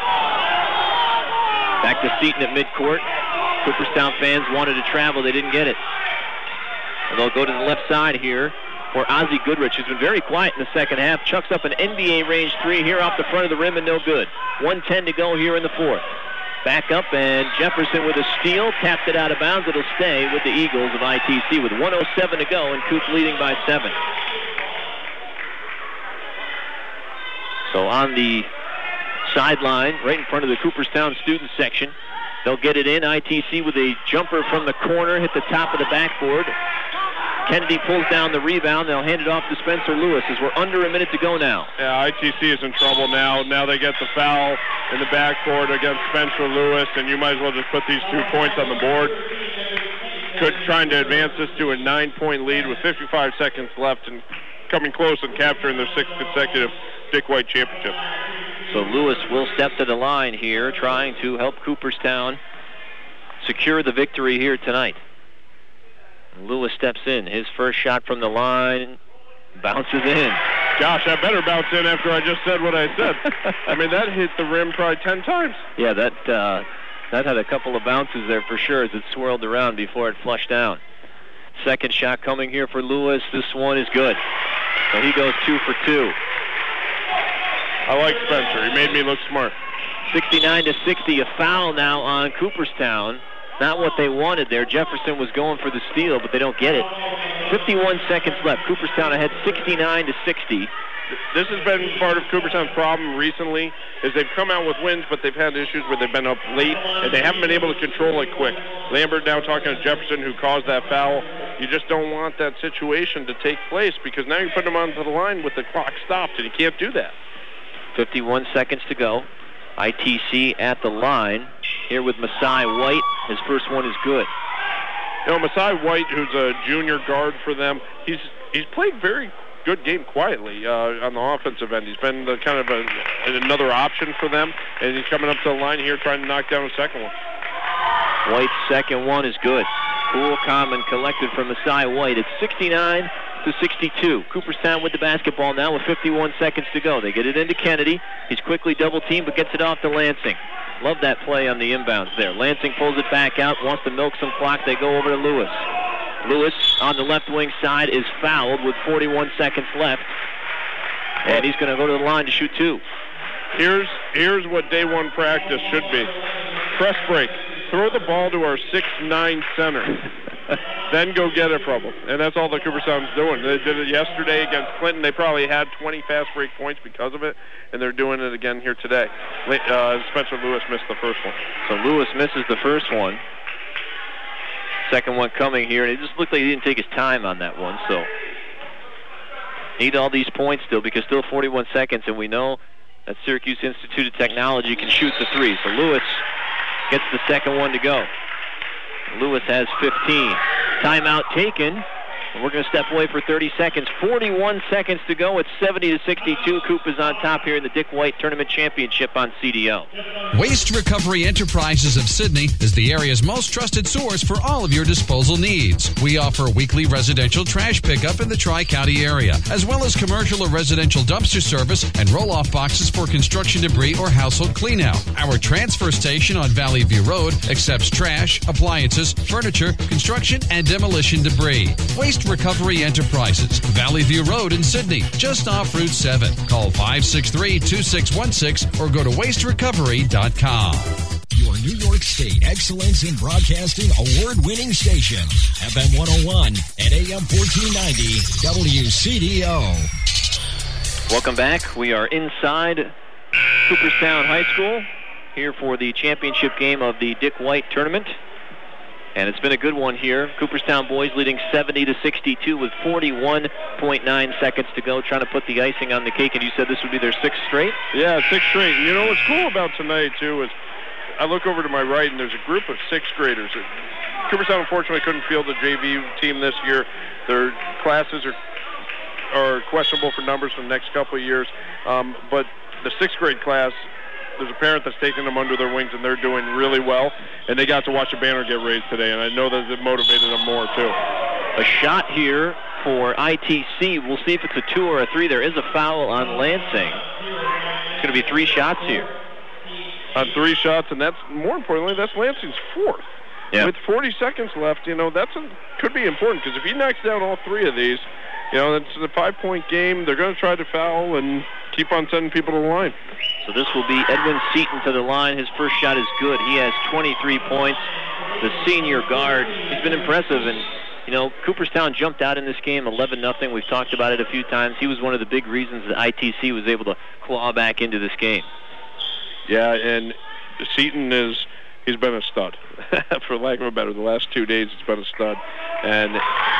B: Back to Seton at midcourt. Cooperstown fans wanted to travel. They didn't get it. And they'll go to the left side here for Ozzie Goodrich, who's been very quiet in the second half. Chucks up an N B A range three here off the front of the rim and no good. one ten to go here in the fourth. Back up, and Jefferson with a steal. Tapped it out of bounds. It'll stay with the Eagles of I T C with one oh seven to go, and Coop leading by seven. So on the sideline, right in front of the Cooperstown student section, they'll get it in. I T C with a jumper from the corner, hit the top of the backboard. Kennedy pulls down the rebound. They'll hand it off to Spencer Lewis as we're under a minute to go now.
C: Yeah, I T C is in trouble now. Now they get the foul in the backcourt against Spencer Lewis, and you might as well just put these two points on the board. Could trying to advance this to a nine-point lead with fifty-five seconds left and coming close and capturing their sixth consecutive Dick White championship.
B: So Lewis will step to the line here, trying to help Cooperstown secure the victory here tonight. Lewis steps in. His first shot from the line bounces in.
C: Gosh, that better bounce in after I just said what I said. I mean, that hit the rim probably ten times.
B: Yeah, that uh, that had a couple of bounces there for sure as it swirled around before it flushed down. Second shot coming here for Lewis. This one is good. So he goes two for two.
C: I like Spencer. He made me look smart.
B: sixty-nine to sixty, a foul now on Cooperstown. Not what they wanted there. Jefferson was going for the steal, but they don't get it. fifty-one seconds left. Cooperstown ahead sixty-nine to sixty.
C: This has been part of Cooperstown's problem recently, is they've come out with wins, but they've had issues where they've been up late, and they haven't been able to control it quick. Lambert now talking to Jefferson, who caused that foul. You just don't want that situation to take place, because now you're putting them onto the line with the clock stopped, and you can't do that.
B: fifty-one seconds to go. I T C at the line here with Masai White. His first one is good.
C: You know, Masai White, who's a junior guard for them, he's he's played very good game quietly uh, on the offensive end. He's been the, kind of a, another option for them, and he's coming up to the line here trying to knock down a second one.
B: White's second one is good. Cool, calm, and collected from Masai White. It's sixty-nine to sixty-two. Cooperstown with the basketball now with fifty-one seconds to go. They get it into Kennedy. He's quickly double-teamed, but gets it off to Lansing. Love that play on the inbounds there. Lansing pulls it back out, wants to milk some clock. They go over to Lewis. Lewis on the left wing side is fouled with forty-one seconds left. And he's going to go to the line to shoot two.
C: Here's here's what day one practice should be. Press break. Throw the ball to our six nine center. Then go get it from them. And that's all the Cooperstown's doing. They did it yesterday against Clinton. They probably had twenty fast break points because of it, and they're doing it again here today. Uh, Spencer Lewis missed the first one.
B: So Lewis misses the first one. Second one coming here, and it just looked like he didn't take his time on that one. So need all these points still because still forty-one seconds, and we know that Syracuse Institute of Technology can shoot the three. So Lewis gets the second one to go. Lewis has fifteen. Timeout taken. And we're going to step away for thirty seconds. forty-one seconds to go. It's seventy to sixty-two. Coop is on top here in the Dick White Tournament Championship on C D O.
F: Waste Recovery Enterprises of Sydney is the area's most trusted source for all of your disposal needs. We offer weekly residential trash pickup in the Tri-County area, as well as commercial or residential dumpster service and roll-off boxes for construction debris or household cleanout. Our transfer station on Valley View Road accepts trash, appliances, furniture, construction, and demolition debris. Waste Recovery Enterprises, Valley View Road in Sydney, just off Route seven. Call five six three, two six one six or go to waste recovery dot com.
H: Your New York State Excellence in Broadcasting award-winning station, F M one oh one and A M fourteen ninety, W C D O.
B: Welcome back. We are inside Cooperstown High School here for the championship game of the Dick White Tournament. And it's been a good one here. Cooperstown boys leading seventy to sixty-two with forty-one point nine seconds to go, trying to put the icing on the cake. And you said this would be their sixth straight?
C: Yeah, sixth straight. You know what's cool about tonight, too, is I look over to my right, and there's a group of sixth graders. Cooperstown, unfortunately, couldn't field the J V team this year. Their classes are are questionable for numbers for the next couple of years. Um, but the sixth grade class, there's a parent that's taking them under their wings, and they're doing really well. And they got to watch a banner get raised today, and I know that it motivated them more, too.
B: A shot here for I T C. We'll see if it's a two or a three. There is a foul on Lansing. It's going to be three shots here.
C: On three shots, and that's, more importantly, that's Lansing's fourth.
B: Yeah.
C: With forty seconds left, you know, that's a, could be important, because if he knocks down all three of these, you know, it's a five-point game. They're going to try to foul and keep on sending people to the line.
B: So this will be Edwin Seaton to the line. His first shot is good. He has twenty-three points. The senior guard, he's been impressive. And, you know, Cooperstown jumped out in this game eleven nothing. We've talked about it a few times. He was one of the big reasons that I T C was able to claw back into this game.
C: Yeah, and Seaton is, he's been a stud. For lack of a better, the last two days he's been a stud. And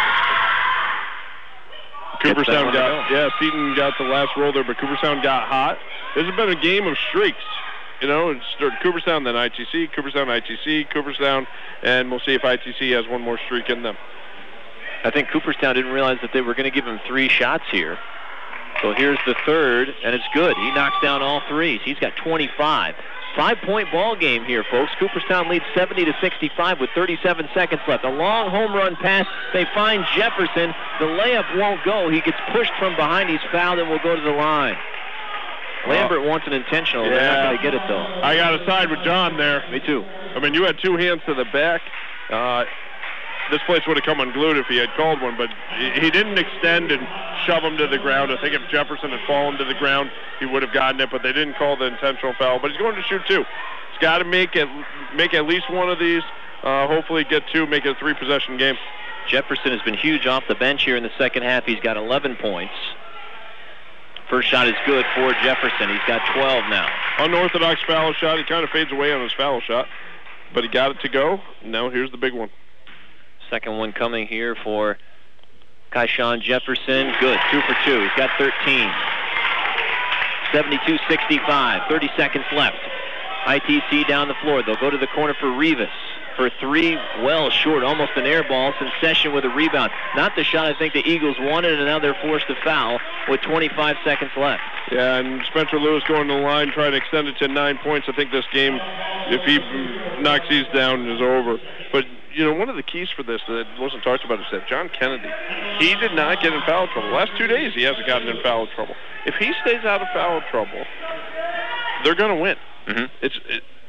C: Cooperstown got, yeah, Seaton got the last roll there, but Cooperstown got hot. This has been a game of streaks. You know, it started Cooperstown, then I T C, Cooperstown, I T C, Cooperstown, and we'll see if I T C has one more streak in them.
B: I think Cooperstown didn't realize that they were going to give him three shots here. So here's the third, and it's good. He knocks down all threes. He's got twenty-five. Five-point ball game here, folks. Cooperstown leads seventy to sixty-five with thirty-seven seconds left. A long home run pass. They find Jefferson. The layup won't go. He gets pushed from behind. He's fouled and will go to the line. Lambert
C: well,
B: wants an intentional.
C: Yeah.
B: They're not going to get it, though.
C: I got to side with John there.
B: Me too.
C: I mean, you had two hands to the back. Uh, this place would have come unglued if he had called one, but he didn't extend and shove him to the ground. I think if Jefferson had fallen to the ground, he would have gotten it, but they didn't call the intentional foul. But he's going to shoot two. He's got to make it, make at least one of these, uh, hopefully get two, make it a three-possession game.
B: Jefferson has been huge off the bench here in the second half. He's got eleven points. First shot is good for Jefferson. He's got twelve now.
C: Unorthodox foul shot. He kind of fades away on his foul shot, but he got it to go. Now here's the big one.
B: Second one coming here for Kyshawn Jefferson. Good, two for two. He's got thirteen. seventy-two sixty-five, thirty seconds left. I T C down the floor. They'll go to the corner for Rivas. For three, well short, almost an air ball. Succession with a rebound. Not the shot I think the Eagles wanted, and now they're forced to foul with twenty-five seconds left.
C: Yeah, and Spencer Lewis going to the line, trying to extend it to nine points. I think this game, if he knocks these down, is over. But, you know, one of the keys for this that wasn't talked about is that John Kennedy, he did not get in foul trouble. The last two days he hasn't gotten in foul trouble. If he stays out of foul trouble, they're going to win.
B: Mm-hmm.
C: It's it,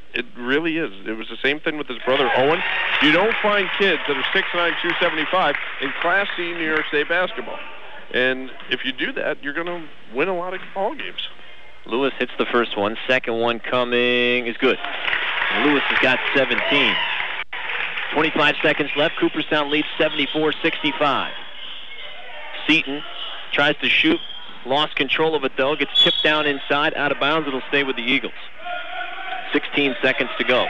C: It really is. It was the same thing with his brother, Owen. You don't find kids that are six nine, two seventy-five in Class C New York State basketball. And if you do that, you're going to win a lot of ball games.
B: Lewis hits the first one. Second one coming is good. Lewis has got seventeen. twenty-five seconds left. Cooperstown leads seventy-four sixty-five. Seton tries to shoot. Lost control of it, though. Gets tipped down inside. Out of bounds. It'll stay with the Eagles. sixteen seconds to go.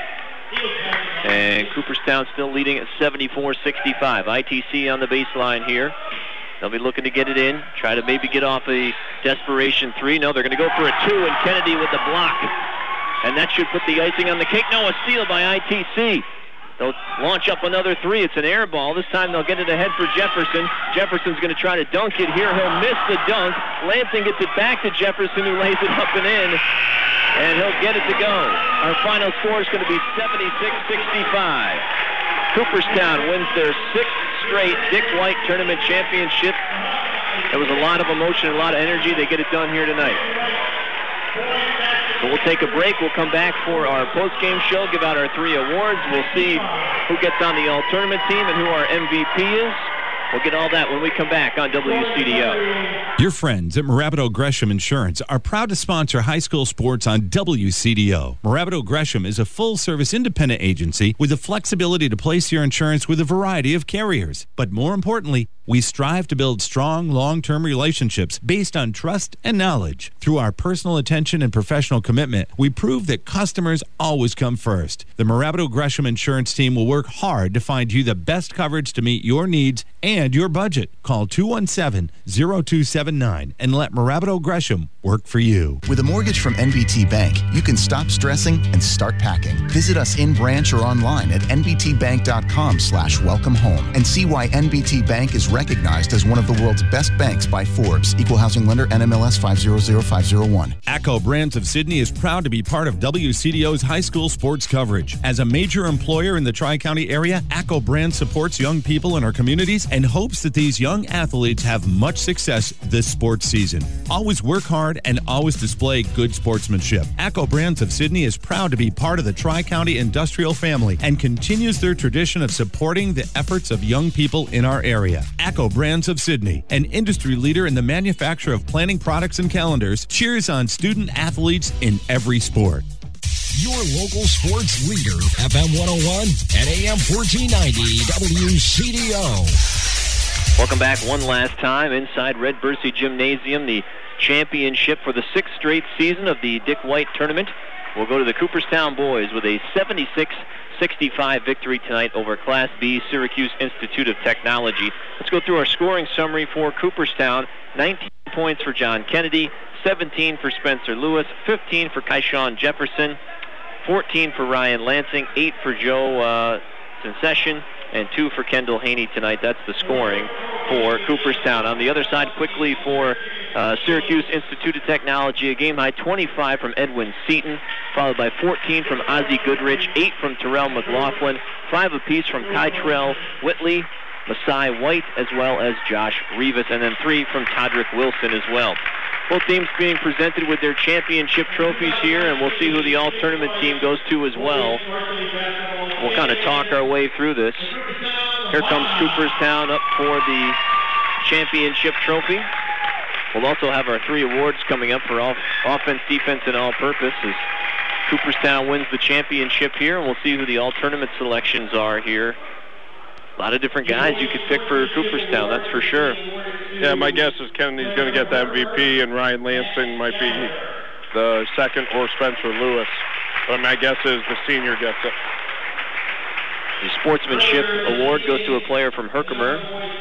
B: And Cooperstown still leading at seventy-four sixty-five. I T C on the baseline here. They'll be looking to get it in. Try to maybe get off a desperation three. No, they're going to go for a two, and Kennedy with the block. And that should put the icing on the cake. No, a steal by I T C. They'll launch up another three. It's an air ball. This time they'll get it ahead for Jefferson. Jefferson's going to try to dunk it here. He'll miss the dunk. Lansing gets it back to Jefferson, who lays it up and in. And he'll get it to go. Our final score is going to be seventy-six sixty-five. Cooperstown wins their sixth straight Dick White Tournament Championship. There was a lot of emotion, a lot of energy. They get it done here tonight. So we'll take a break. We'll come back for our post-game show, give out our three awards. We'll see who gets on the all-tournament team and who our M V P is. We'll get all that when we come back on W C D O.
K: Your friends at Marabito Gresham Insurance are proud to sponsor high school sports on W C D O. Marabito Gresham is a full-service independent agency with the flexibility to place your insurance with a variety of carriers. But more importantly, we strive to build strong, long-term relationships based on trust and knowledge. Through our personal attention and professional commitment, we prove that customers always come first. The Marabito Gresham Insurance team will work hard to find you the best coverage to meet your needs and your budget. Call two one seven, zero two seven nine and let Marabito Gresham work for you.
O: With a mortgage from N B T Bank, you can stop stressing and start packing. Visit us in branch or online at n b t bank dot com slash welcome home and see why N B T Bank is recognized as one of the world's best banks by Forbes. Equal housing lender, N M L S five zero zero five zero one.
K: ACCO Brands of Sydney is proud to be part of W C D O's high school sports coverage. As a major employer in the Tri-County area, ACCO Brands supports young people in our communities and hopes that these young athletes have much success this sports season. Always work hard and always display good sportsmanship. ACCO Brands of Sydney is proud to be part of the Tri-County industrial family and continues their tradition of supporting the efforts of young people in our area. ACCO Brands of Sydney, an industry leader in the manufacture of planning products and calendars, cheers on student athletes in every sport.
M: Your local sports leader, F M one oh one and A M fourteen ninety W C D O.
B: Welcome back one last time inside Red Bursey Gymnasium, the championship for the sixth straight season of the Dick White Tournament. We'll go to the Cooperstown boys with a seventy-six sixty-five victory tonight over Class B Syracuse Institute of Technology. Let's go through our scoring summary for Cooperstown. nineteen points for John Kennedy, seventeen for Spencer Lewis, fifteen for Kaishawn Jefferson, fourteen for Ryan Lansing, eight for Joe uh, Concession, and two for Kendall Haney tonight. That's the scoring for Cooperstown. On the other side, quickly for uh, Syracuse Institute of Technology, a game high twenty-five from Edwin Seton, followed by fourteen from Ozzie Goodrich, eight from Terrell McLaughlin, five apiece from Kytrell Whitley, Masai White, as well as Josh Rivas, and then three from Todrick Wilson as well. Both teams being presented with their championship trophies here, and we'll see who the all-tournament team goes to as well. We'll kind of talk our way through this. Here comes Cooperstown up for the championship trophy. We'll also have our three awards coming up for all offense, defense, and all-purpose as Cooperstown wins the championship here, and we'll see who the all-tournament selections are here. A lot of different guys you could pick for Cooperstown, that's for sure.
C: Yeah, my guess is Kennedy's going to get the M V P, and Ryan Lansing might be the second, or Spencer Lewis. But my guess is the senior gets it.
B: The sportsmanship award goes to a player from Herkimer.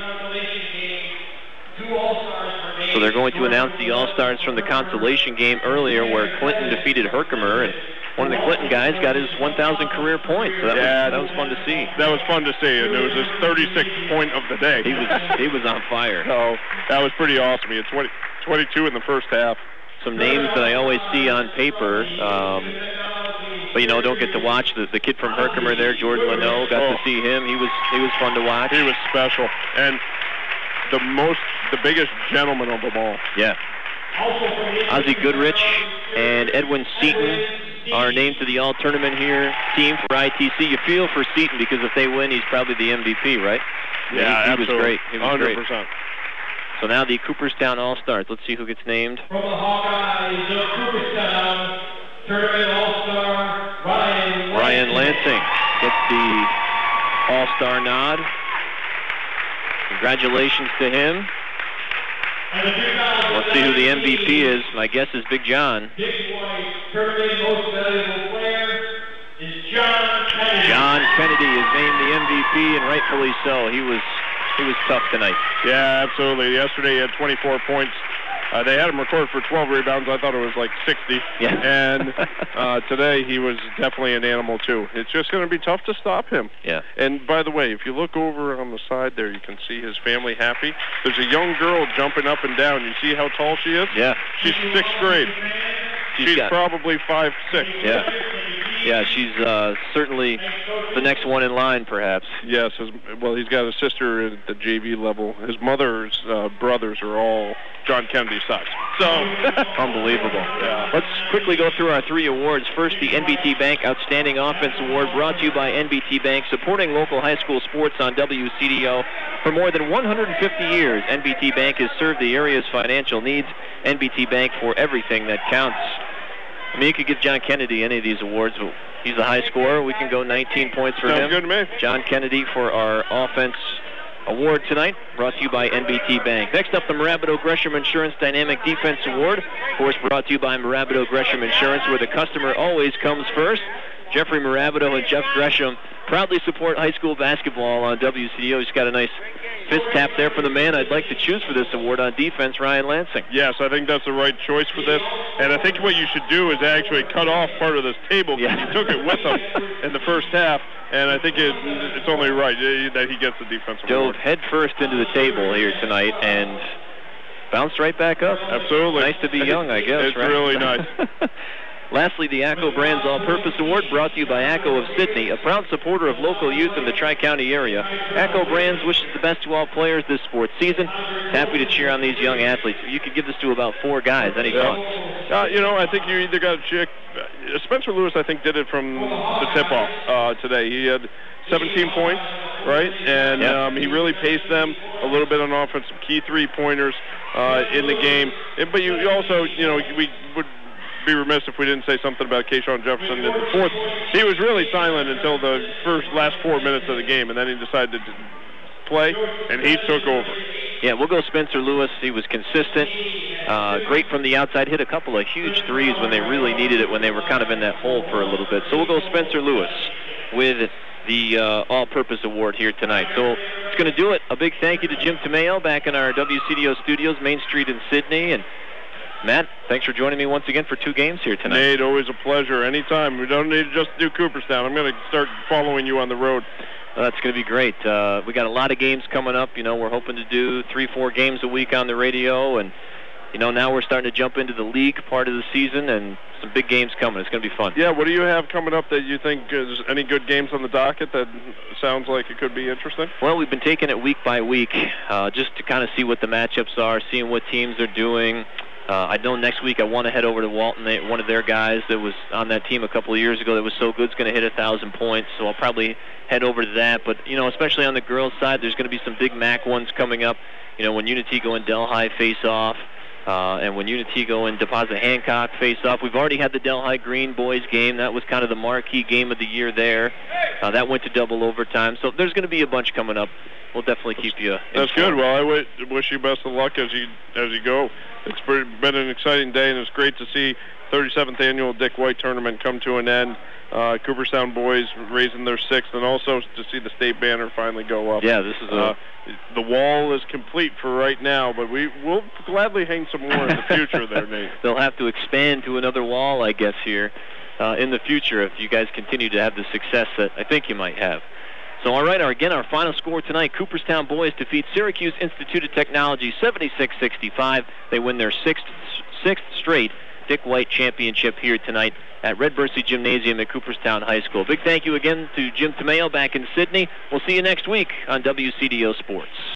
B: So they're going to announce the All-Stars from the consolation game earlier where Clinton defeated Herkimer, and one of the Clinton guys got his one thousand career points. So that,
C: yeah,
B: was, that was fun to see.
C: That was fun to see, and it was his thirty-sixth point of the day.
B: He was he was on fire.
C: So that was pretty awesome. He had twenty, twenty-two in the first half.
B: Some names that I always see on paper, um, but you know, don't get to watch. The, the kid from Herkimer there, George Leno, got
C: oh.
B: to see him. He was he was fun to watch.
C: He was special, and the most, the biggest gentleman of them all.
B: Yeah. Ozzie Goodrich and Edwin Seton our name to the all-tournament here team for I T C. You feel for Seton because if they win, he's probably the M V P, right?
C: Yeah,
B: he, he
C: absolutely.
B: was great. He was
C: one hundred percent.
B: great. So now the Cooperstown All-Stars. Let's see who gets named.
P: From the Hawkeyes of Cooperstown, Tournament All-Star Ryan Lansing.
B: Ryan Lansing gets the All-Star nod. Congratulations to him. Let's see who the M V P is. My guess is Big John.
P: Dick White, Tournament Most Valuable Player is John Kennedy.
B: John Kennedy is named the M V P, and rightfully so. He was he was tough tonight.
C: Yeah, absolutely. Yesterday he had twenty-four points. Uh, they had him recorded for twelve rebounds. I thought it was like sixty.
B: Yeah.
C: And uh, today he was definitely an animal, too. It's just going to be tough to stop him.
B: Yeah.
C: And by the way, if you look over on the side there, you can see his family happy. There's a young girl jumping up and down. You see how tall she is?
B: Yeah.
C: She's sixth grade.
B: She's,
C: She's
B: got,
C: probably five six.
B: Yeah. Yeah, she's uh, certainly the next one in line, perhaps.
C: Yes. His, well, he's got a sister at the J V level. His mother's uh, brothers are all John Kennedy socks. So
B: unbelievable.
C: Yeah.
B: Let's quickly go through our three awards. First, the N B T Bank Outstanding Offense Award, brought to you by N B T Bank, supporting local high school sports on W C D O. For more than one hundred fifty years, N B T Bank has served the area's financial needs. N B T Bank, for everything that counts. I mean, you could give John Kennedy any of these awards, but he's the high scorer. We can go nineteen points for
C: Sounds
B: him.
C: good to me.
B: John Kennedy for our offense award tonight, brought to you by N B T Bank. Next up, the Mirabito Gresham Insurance Dynamic Defense Award, of course, brought to you by Mirabito Gresham Insurance, where the customer always comes first. Jeffrey Mirabito and Jeff Gresham proudly support high school basketball on W C D O. He's got a nice fist tap there for the man I'd like to choose for this award on defense, Ryan Lansing.
C: Yes, I think that's the right choice for this. And I think what you should do is actually cut off part of this table, because
B: Yeah.
C: he took it with him in the first half. And I think it, it's only right that he gets the defensive
B: Dove
C: award.
B: head first into the table here tonight and bounced right back up.
C: Absolutely.
B: Nice to be young, I guess.
C: It's
B: right?
C: really nice.
B: Lastly, the ACCO Brands All-Purpose Award, brought to you by ACCO of Sydney, a proud supporter of local youth in the Tri-County area. ACCO Brands wishes the best to all players this sports season. Happy to cheer on these young athletes. You could give this to about four guys. Any
C: Yeah.
B: thoughts?
C: Uh, you know, I think you either got a chick. Uh, Spencer Lewis, I think, did it from the tip-off uh, today. He had seventeen points, right? And
B: Yep.
C: um, he really paced them a little bit on offense, some key three-pointers uh, in the game. And, but you, you also, you know, we would be remiss if we didn't say something about Kayshawn Jefferson in the fourth. He was really silent until the first last four minutes of the game, and then he decided to play, and he took over.
B: Yeah, we'll go Spencer Lewis. He was consistent, uh, great from the outside, hit a couple of huge threes when they really needed it, when they were kind of in that hole for a little bit. So we'll go Spencer Lewis with the uh, All-Purpose Award here tonight. So it's going to do it. A big thank you to Jim Tomeo back in our W C D O studios, Main Street in Sydney. And Matt, thanks for joining me once again for two games here tonight.
C: Nate, always a pleasure. Anytime. We don't need to just do Cooperstown. I'm going to start following you on the road.
B: Well, that's going to be great. Uh, we got a lot of games coming up. You know, we're hoping to do three, four games a week on the radio, and you know, now we're starting to jump into the league part of the season, and some big games coming. It's going to be fun.
C: Yeah, what do you have coming up that you think is any good games on the docket that sounds like it could be interesting?
B: Well, we've been taking it week by week, uh, just to kind of see what the matchups are, seeing what teams are doing. Uh, I know next week I want to head over to Walton. They, one of their guys that was on that team a couple of years ago that was so good is going to hit a thousand points. So I'll probably head over to that. But you know, especially on the girls' side, there's going to be some big M A C ones coming up. You know, when Unitigo and Delhi face off, uh, and when Unitigo and Deposit Hancock face off. We've already had the Delhi Green boys game. That was kind of the marquee game of the year there. Uh, that went to double overtime. So there's going to be a bunch coming up. We'll definitely keep you
C: That's
B: informed.
C: good. Well, I w- wish you best of luck as you as you go. It's pretty, been an exciting day, and it's great to see thirty-seventh Annual Dick White Tournament come to an end. Uh, Cooperstown boys raising their sixth, and also to see the state banner finally go up.
B: Yeah, this is a...
C: Uh, the wall is complete for right now, but we will gladly hang some more in the future there, Nate.
B: They'll have to expand to another wall, I guess, here uh, in the future if you guys continue to have the success that I think you might have. So, all right, our, again, our final score tonight, Cooperstown boys defeat Syracuse Institute of Technology seventy-six sixty-five. They win their sixth, sixth straight Dick White championship here tonight at Red Bursey Gymnasium at Cooperstown High School. Big thank you again to Jim Tomeo back in Sydney. We'll see you next week on W C D O Sports.